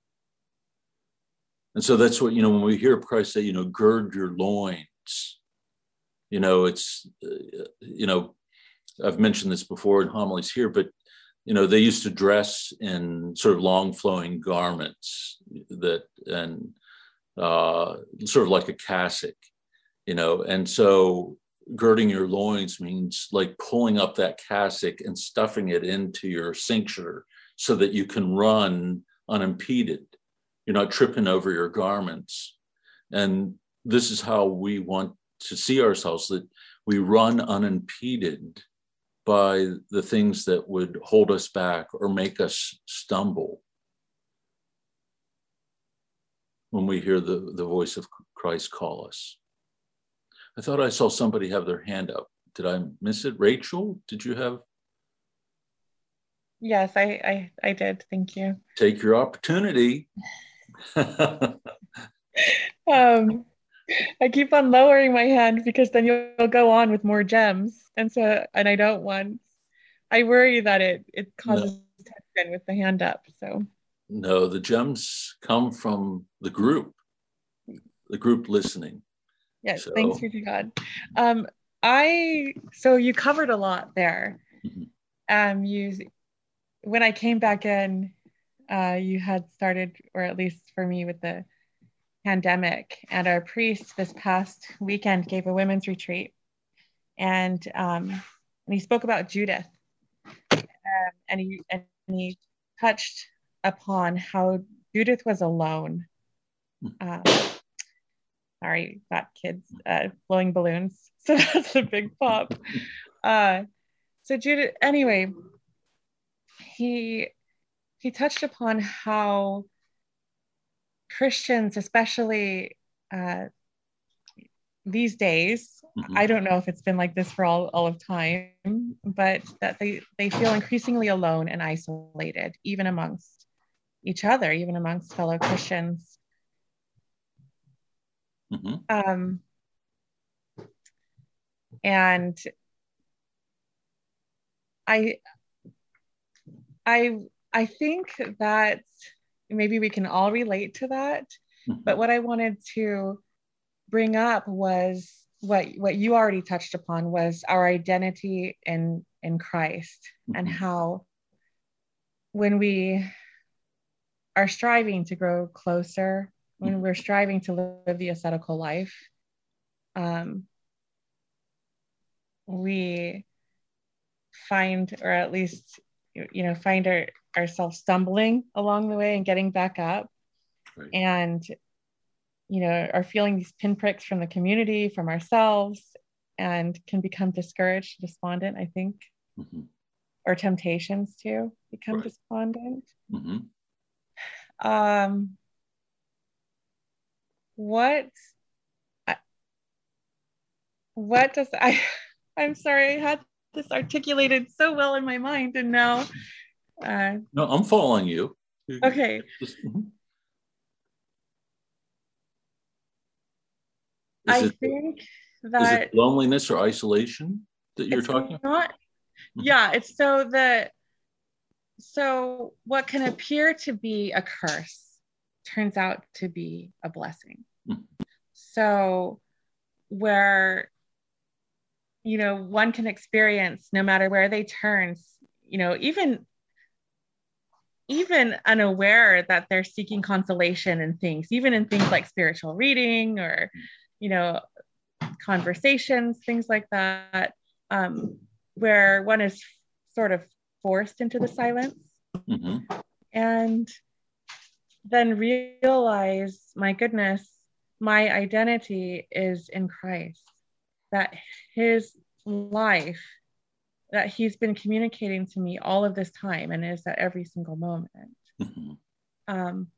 And so that's what, you know, when we hear Christ say, you know, gird your loins, you know, it's, uh, you know, I've mentioned this before in homilies here, but, you know, they used to dress in sort of long flowing garments that, and uh, sort of like a cassock, you know, and so girding your loins means like pulling up that cassock and stuffing it into your cincture so that you can run unimpeded. You're not tripping over your garments. And this is how we want to see ourselves, that we run unimpeded by the things that would hold us back or make us stumble when we hear the, the voice of Christ call us. I thought I saw somebody have their hand up. Did I miss it? Rachel, did you have? Yes, I, I, I did. Thank you. Take your opportunity. um, I keep on lowering my hand because then you'll go on with more gems. And so, and I don't want, I worry that it, it causes no. tension with the hand up, so. No, the gems come from the group, the group listening. Yes, so. Thanks be to God. Um, I, so you covered a lot there. Mm-hmm. Um, you, when I came back in, uh, you had started, or at least for me, with the pandemic, and our priest this past weekend gave a women's retreat, and um, and he spoke about Judith, um, and he and he touched upon how Judith was alone Um, sorry, got kids uh, blowing balloons. So that's a big pop. Uh, so Judas, anyway, he he touched upon how Christians, especially uh, these days, mm-hmm. I don't know if it's been like this for all, all of time, but that they, they feel increasingly alone and isolated, even amongst each other, even amongst fellow Christians. Mm-hmm. Um, and I, I, I think that maybe we can all relate to that. Mm-hmm. But what I wanted to bring up was what what you already touched upon, was our identity in in Christ, mm-hmm. and how when we are striving to grow closer, when mm-hmm. we're striving to live the ascetical life, um, we find, or at least you know, find our, ourselves stumbling along the way and getting back up, right. and you know, are feeling these pinpricks from the community, from ourselves, and can become discouraged, despondent, I think, mm-hmm. or temptations to become right. despondent. Mm-hmm. Um, what, I, what does, I, I'm sorry, I had this articulated so well in my mind, and now. Uh, no, I'm following you. Okay. Mm-hmm. I it, think that is it loneliness or isolation that you're talking about? Not, yeah, it's so that so what can appear to be a curse turns out to be a blessing. Mm-hmm. So where you know one can experience, no matter where they turn, you know, even even unaware that they're seeking consolation in things, even in things like spiritual reading or you know, conversations, things like that, um, where one is sort of forced into the silence, mm-hmm. and then realize, my goodness, my identity is in Christ, that his life that he's been communicating to me all of this time and is at every single moment. Mm-hmm. Um,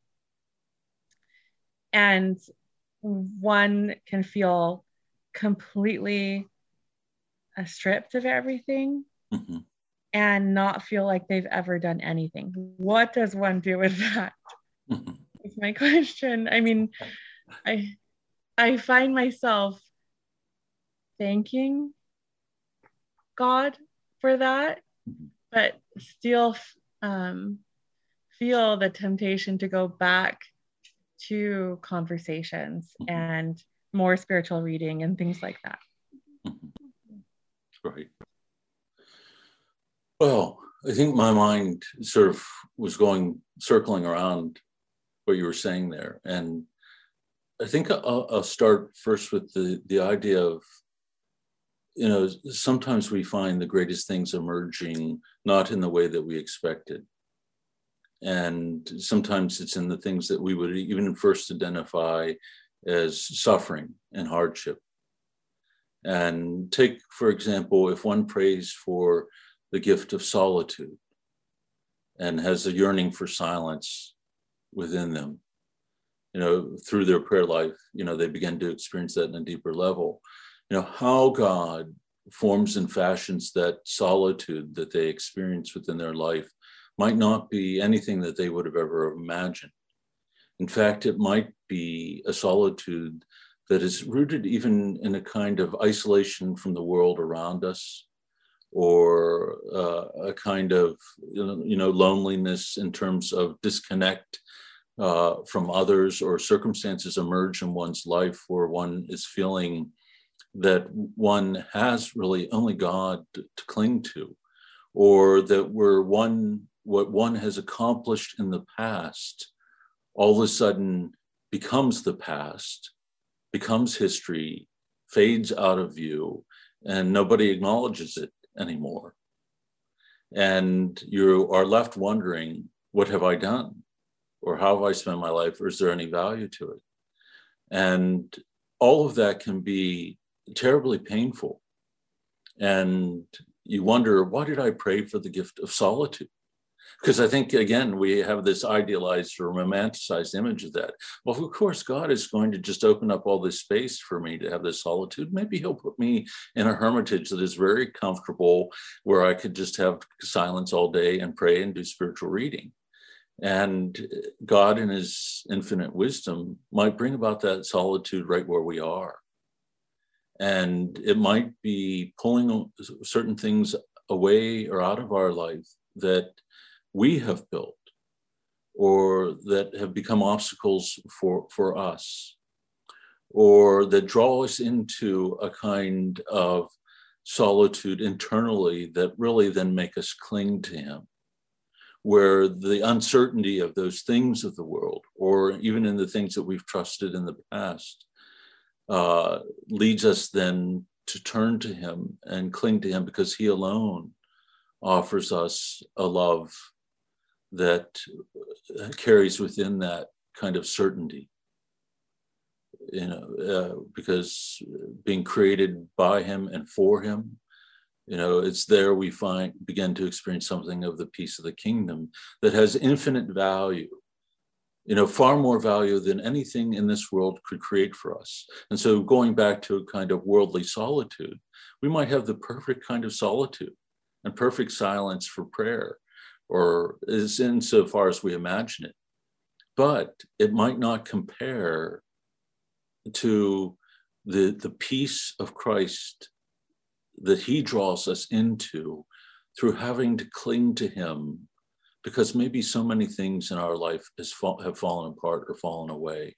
and one can feel completely uh, stripped of everything, mm-hmm. and not feel like they've ever done anything. What does one do with that? Mm-hmm. Is my question. I mean, I I find myself thanking God for that, but still um, feel the temptation to go back to conversations mm-hmm. and more spiritual reading and things like that. Right. Well, I think my mind sort of was going, circling around what you were saying there. And I think I'll, I'll start first with the, the idea of, you know, sometimes we find the greatest things emerging not in the way that we expected. And sometimes it's in the things that we would even first identify as suffering and hardship. And take, for example, if one prays for the gift of solitude and has a yearning for silence within them, you know, through their prayer life, you know, they begin to experience that in a deeper level. You know, how God forms and fashions that solitude that they experience within their life might not be anything that they would have ever imagined. In fact, it might be a solitude that is rooted even in a kind of isolation from the world around us, or uh, a kind of, you know, loneliness in terms of disconnect uh, from others, or circumstances emerge in one's life where one is feeling that one has really only God to, to cling to, or that where one, what one has accomplished in the past all of a sudden becomes the past, becomes history, fades out of view, and nobody acknowledges it anymore. And you are left wondering, what have I done? Or how have I spent my life? Or is there any value to it? And all of that can be terribly painful. And you wonder, why did I pray for the gift of solitude? Because I think, again, we have this idealized or romanticized image of that. Well, of course, God is going to just open up all this space for me to have this solitude. Maybe he'll put me in a hermitage that is very comfortable, where I could just have silence all day and pray and do spiritual reading. And God, in his infinite wisdom, might bring about that solitude right where we are. And it might be pulling certain things away or out of our life that we have built or that have become obstacles for, for us, or that draw us into a kind of solitude internally that really then make us cling to him, where the uncertainty of those things of the world, or even in the things that we've trusted in the past, uh, leads us then to turn to him and cling to him, because he alone offers us a love that carries within that kind of certainty, you know, uh, because being created by him and for him, you know, it's there we find, begin to experience something of the peace of the kingdom that has infinite value, you know, far more value than anything in this world could create for us. And so going back to a kind of worldly solitude, we might have the perfect kind of solitude and perfect silence for prayer, or is insofar as we imagine it. But it might not compare to the, the peace of Christ that he draws us into through having to cling to him, because maybe so many things in our life has fa- have fallen apart or fallen away.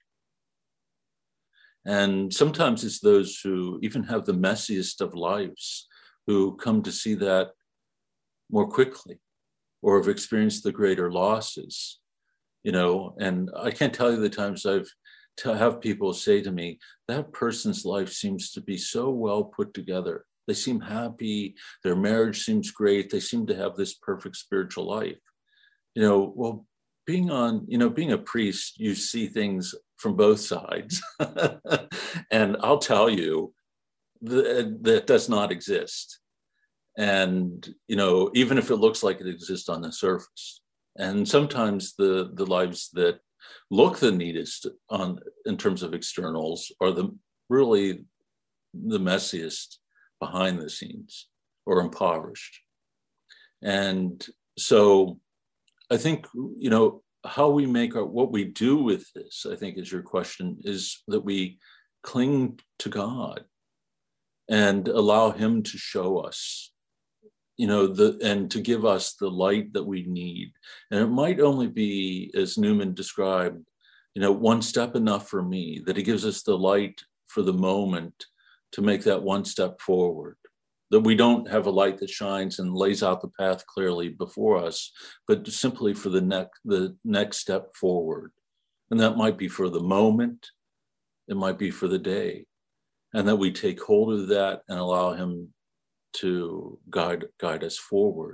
And sometimes it's those who even have the messiest of lives who come to see that more quickly, or have experienced the greater losses, you know. And I can't tell you the times I've to have people say to me, that person's life seems to be so well put together. They seem happy, their marriage seems great, they seem to have this perfect spiritual life. You know, well, being on, you know, being a priest, you see things from both sides. And I'll tell you, that, that does not exist. And, you know, even if it looks like it exists on the surface. And sometimes the, the lives that look the neatest on in terms of externals are the really the messiest behind the scenes, or impoverished. And so I think, you know, how we make our, what we do with this, I think is your question, is that we cling to God and allow him to show us, you know, the, and to give us the light that we need. And it might only be, as Newman described, you know, one step enough for me, that he gives us the light for the moment to make that one step forward, that we don't have a light that shines and lays out the path clearly before us, but simply for the next, the next step forward. And that might be for the moment, it might be for the day, and that we take hold of that and allow him to guide guide us forward.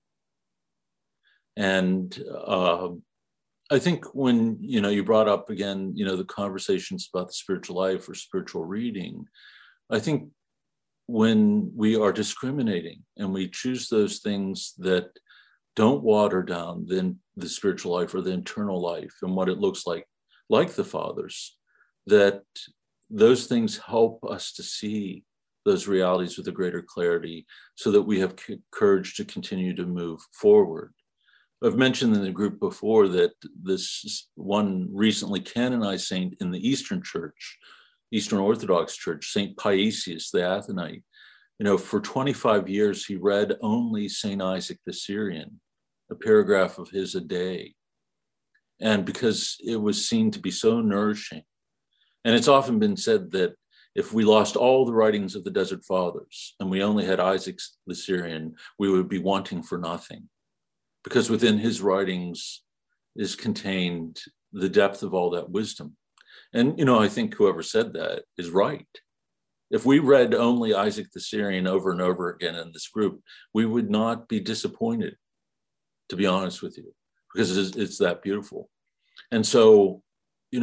And uh, I think when, you know, you brought up again, you know, the conversations about the spiritual life or spiritual reading, I think when we are discriminating and we choose those things that don't water down the, the spiritual life or the internal life and what it looks like, like the fathers, that those things help us to see those realities with a greater clarity, so that we have c- courage to continue to move forward. I've mentioned in the group before that this one recently canonized saint in the Eastern Church, Eastern Orthodox Church, Saint Paisius the Athonite, you know, for twenty-five years, he read only Saint Isaac the Syrian, a paragraph of his a day. And because it was seen to be so nourishing. And it's often been said that if we lost all the writings of the Desert Fathers and we only had Isaac the Syrian, we would be wanting for nothing, because within his writings is contained the depth of all that wisdom. And, you know, I think whoever said that is right. If we read only Isaac the Syrian over and over again in this group, we would not be disappointed, to be honest with you, because it's, it's that beautiful. And so, you know,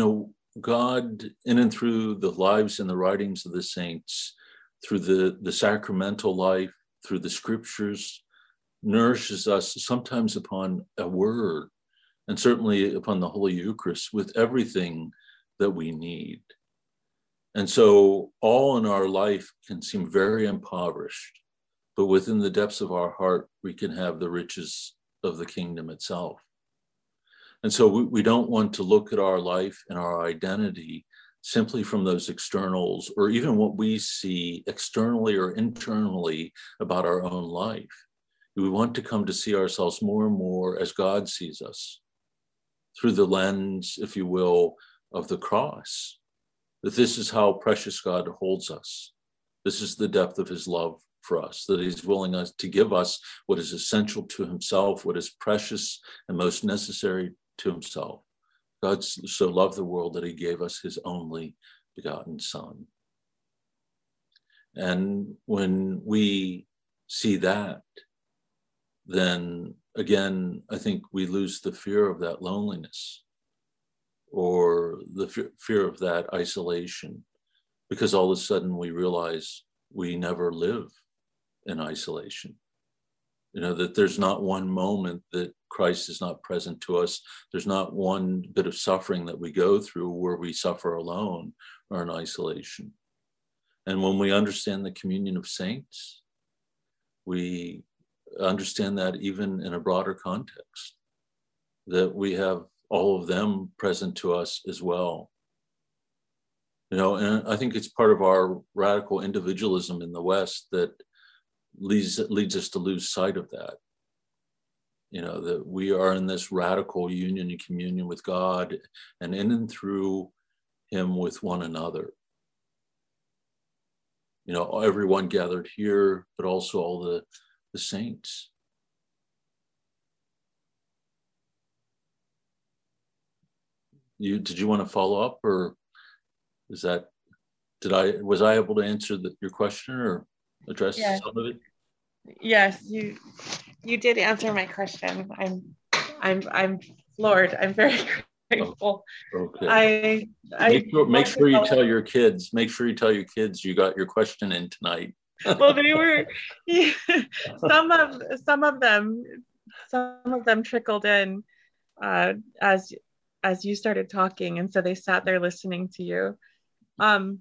God, in and through the lives and the writings of the saints, through the, the sacramental life, through the scriptures, nourishes us sometimes upon a word, and certainly upon the Holy Eucharist, with everything that we need. And so all in our life can seem very impoverished, but within the depths of our heart, we can have the riches of the kingdom itself. And so we, we don't want to look at our life and our identity simply from those externals, or even what we see externally or internally about our own life. We want to come to see ourselves more and more as God sees us, through the lens, if you will, of the cross. That this is how precious God holds us. This is the depth of his love for us, that he's willing us to give us what is essential to himself, what is precious and most necessary to himself. God so loved the world that he gave us his only begotten Son. And when we see that, then again, I think we lose the fear of that loneliness, or the f- fear of that isolation, because all of a sudden we realize we never live in isolation. You know, that there's not one moment that Christ is not present to us. There's not one bit of suffering that we go through where we suffer alone or in isolation. And when we understand the communion of saints, we understand that even in a broader context, that we have all of them present to us as well. You know, and I think it's part of our radical individualism in the West that leads leads us to lose sight of that. You know, that we are in this radical union and communion with God, and in and through him with one another. You know, everyone gathered here, but also all the, the saints. You, did you want to follow up, or is that, did I, was I able to answer the, your question or address Yes. some of it? Yes, you you did answer my question. I'm I'm I'm floored. I'm very grateful. Okay. I, I make sure, make sure you tell your kids, make sure you tell your kids you got your question in tonight. Well, they were yeah, some of some of them some of them trickled in uh, as as you started talking, and so they sat there listening to you. Um,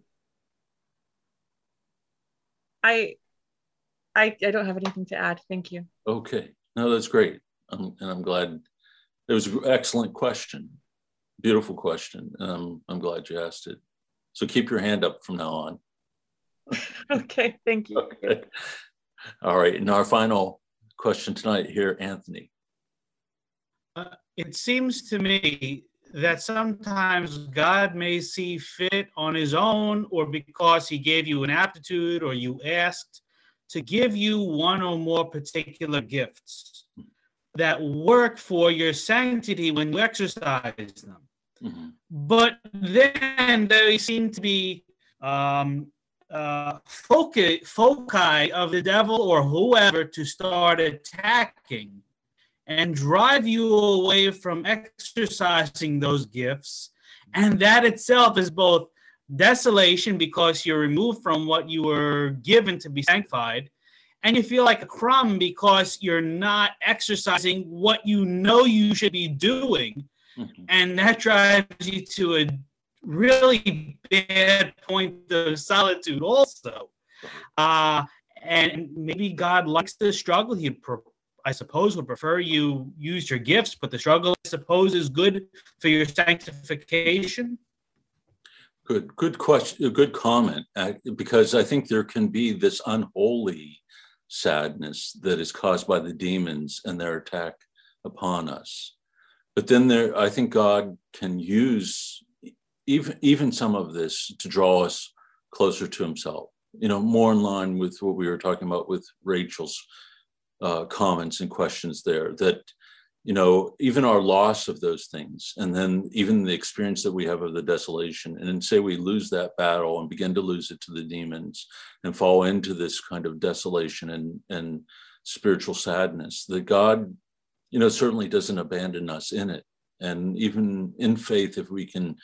I. I, I don't have anything to add. Thank you. Okay. No, that's great. Um, and I'm glad. It was an excellent question. Beautiful question. Um, I'm glad you asked it. So keep your hand up from now on. Okay. Thank you. Okay. All right. And our final question tonight here, Anthony. Uh, it seems to me that sometimes God may see fit on his own, or because he gave you an aptitude or you asked, to give you one or more particular gifts that work for your sanctity when you exercise them. Mm-hmm. But then they seem to be um, uh, foci, foci of the devil or whoever to start attacking and drive you away from exercising those gifts. And that itself is both desolation, because you're removed from what you were given to be sanctified, and you feel like a crumb because you're not exercising what you know you should be doing. Mm-hmm. And that drives you to a really bad point of solitude also. Uh, and maybe God likes the struggle. He, I suppose, would prefer you use your gifts, but the struggle, I suppose, is good for your sanctification. Good, good question, good comment, uh, because I think there can be this unholy sadness that is caused by the demons and their attack upon us. But then there, I think God can use even, even some of this to draw us closer to himself, you know, more in line with what we were talking about with Rachel's uh, comments and questions there, that, you know, even our loss of those things, and then even the experience that we have of the desolation, and then say we lose that battle and begin to lose it to the demons and fall into this kind of desolation and, and spiritual sadness, that God, you know, certainly doesn't abandon us in it. And even in faith, if we can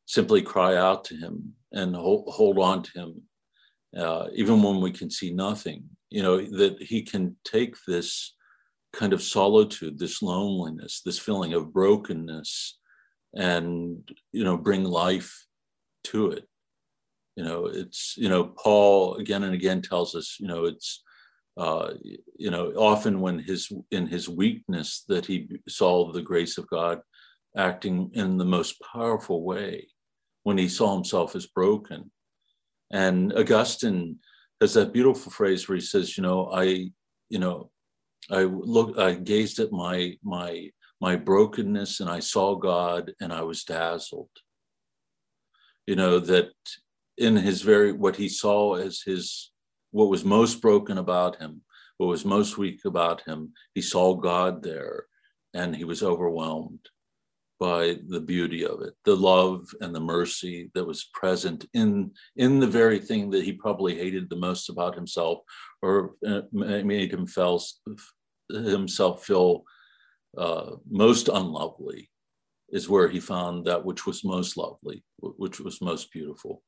simply cry out to him and hold, hold on to him, uh, even when we can see nothing, you know, that he can take this kind of solitude, this loneliness, this feeling of brokenness, and, you know, bring life to it. You know, it's, you know, Paul again and again tells us, you know, it's, uh, you know, often when his, in his weakness that he saw the grace of God acting in the most powerful way, when he saw himself as broken. And Augustine has that beautiful phrase where he says, you know, I, you know, I look, I gazed at my, my, my brokenness and I saw God and I was dazzled. You know, that in his very, what he saw as his, what was most broken about him, what was most weak about him, he saw God there and he was overwhelmed by the beauty of it, the love and the mercy that was present in, in the very thing that he probably hated the most about himself, or made him feel, himself feel uh, most unlovely, is where he found that which was most lovely, which was most beautiful.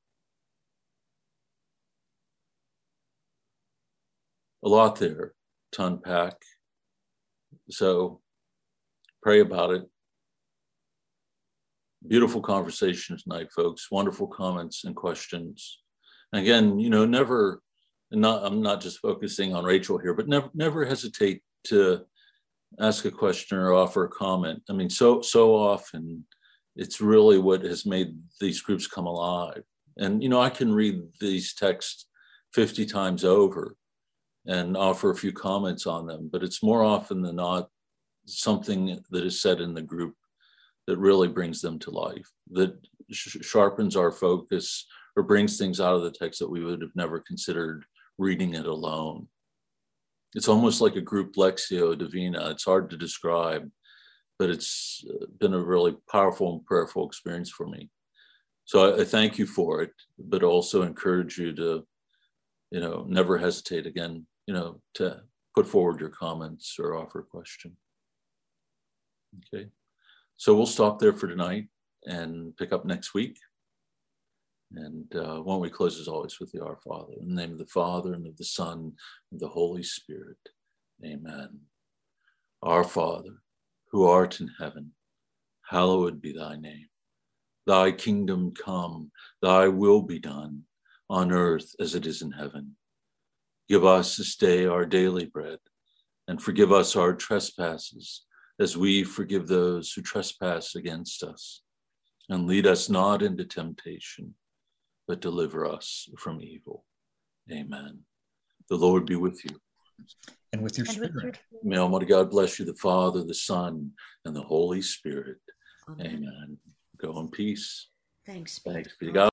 A lot there to unpack. So pray about it. Beautiful conversation tonight, folks. Wonderful comments and questions. And again, you know, never, not, I'm not just focusing on Rachel here, but never, never hesitate to ask a question or offer a comment. I mean, so, so often it's really what has made these groups come alive. And, you know, I can read these texts fifty times over and offer a few comments on them, but it's more often than not something that is said in the group that really brings them to life, that sh- sharpens our focus or brings things out of the text that we would have never considered reading it alone. It's almost like a group Lectio Divina. It's hard to describe, but it's been a really powerful and prayerful experience for me. So I, I thank you for it, but also encourage you to, you know, never hesitate again, you know, to put forward your comments or offer a question. Okay. So we'll stop there for tonight and pick up next week. And uh, why don't we close as always with the Our Father, in the name of the Father and of the Son and of the Holy Spirit. Amen. Our Father, who art in heaven, hallowed be thy name. Thy kingdom come, thy will be done on earth as it is in heaven. Give us this day our daily bread, and forgive us our trespasses, as we forgive those who trespass against us. And lead us not into temptation, but deliver us from evil. Amen. The Lord be with you. And with your spirit. May Almighty God bless you, the Father, the Son, and the Holy Spirit. Amen. Amen. Go in peace. Thanks be Thanks to be to God. God.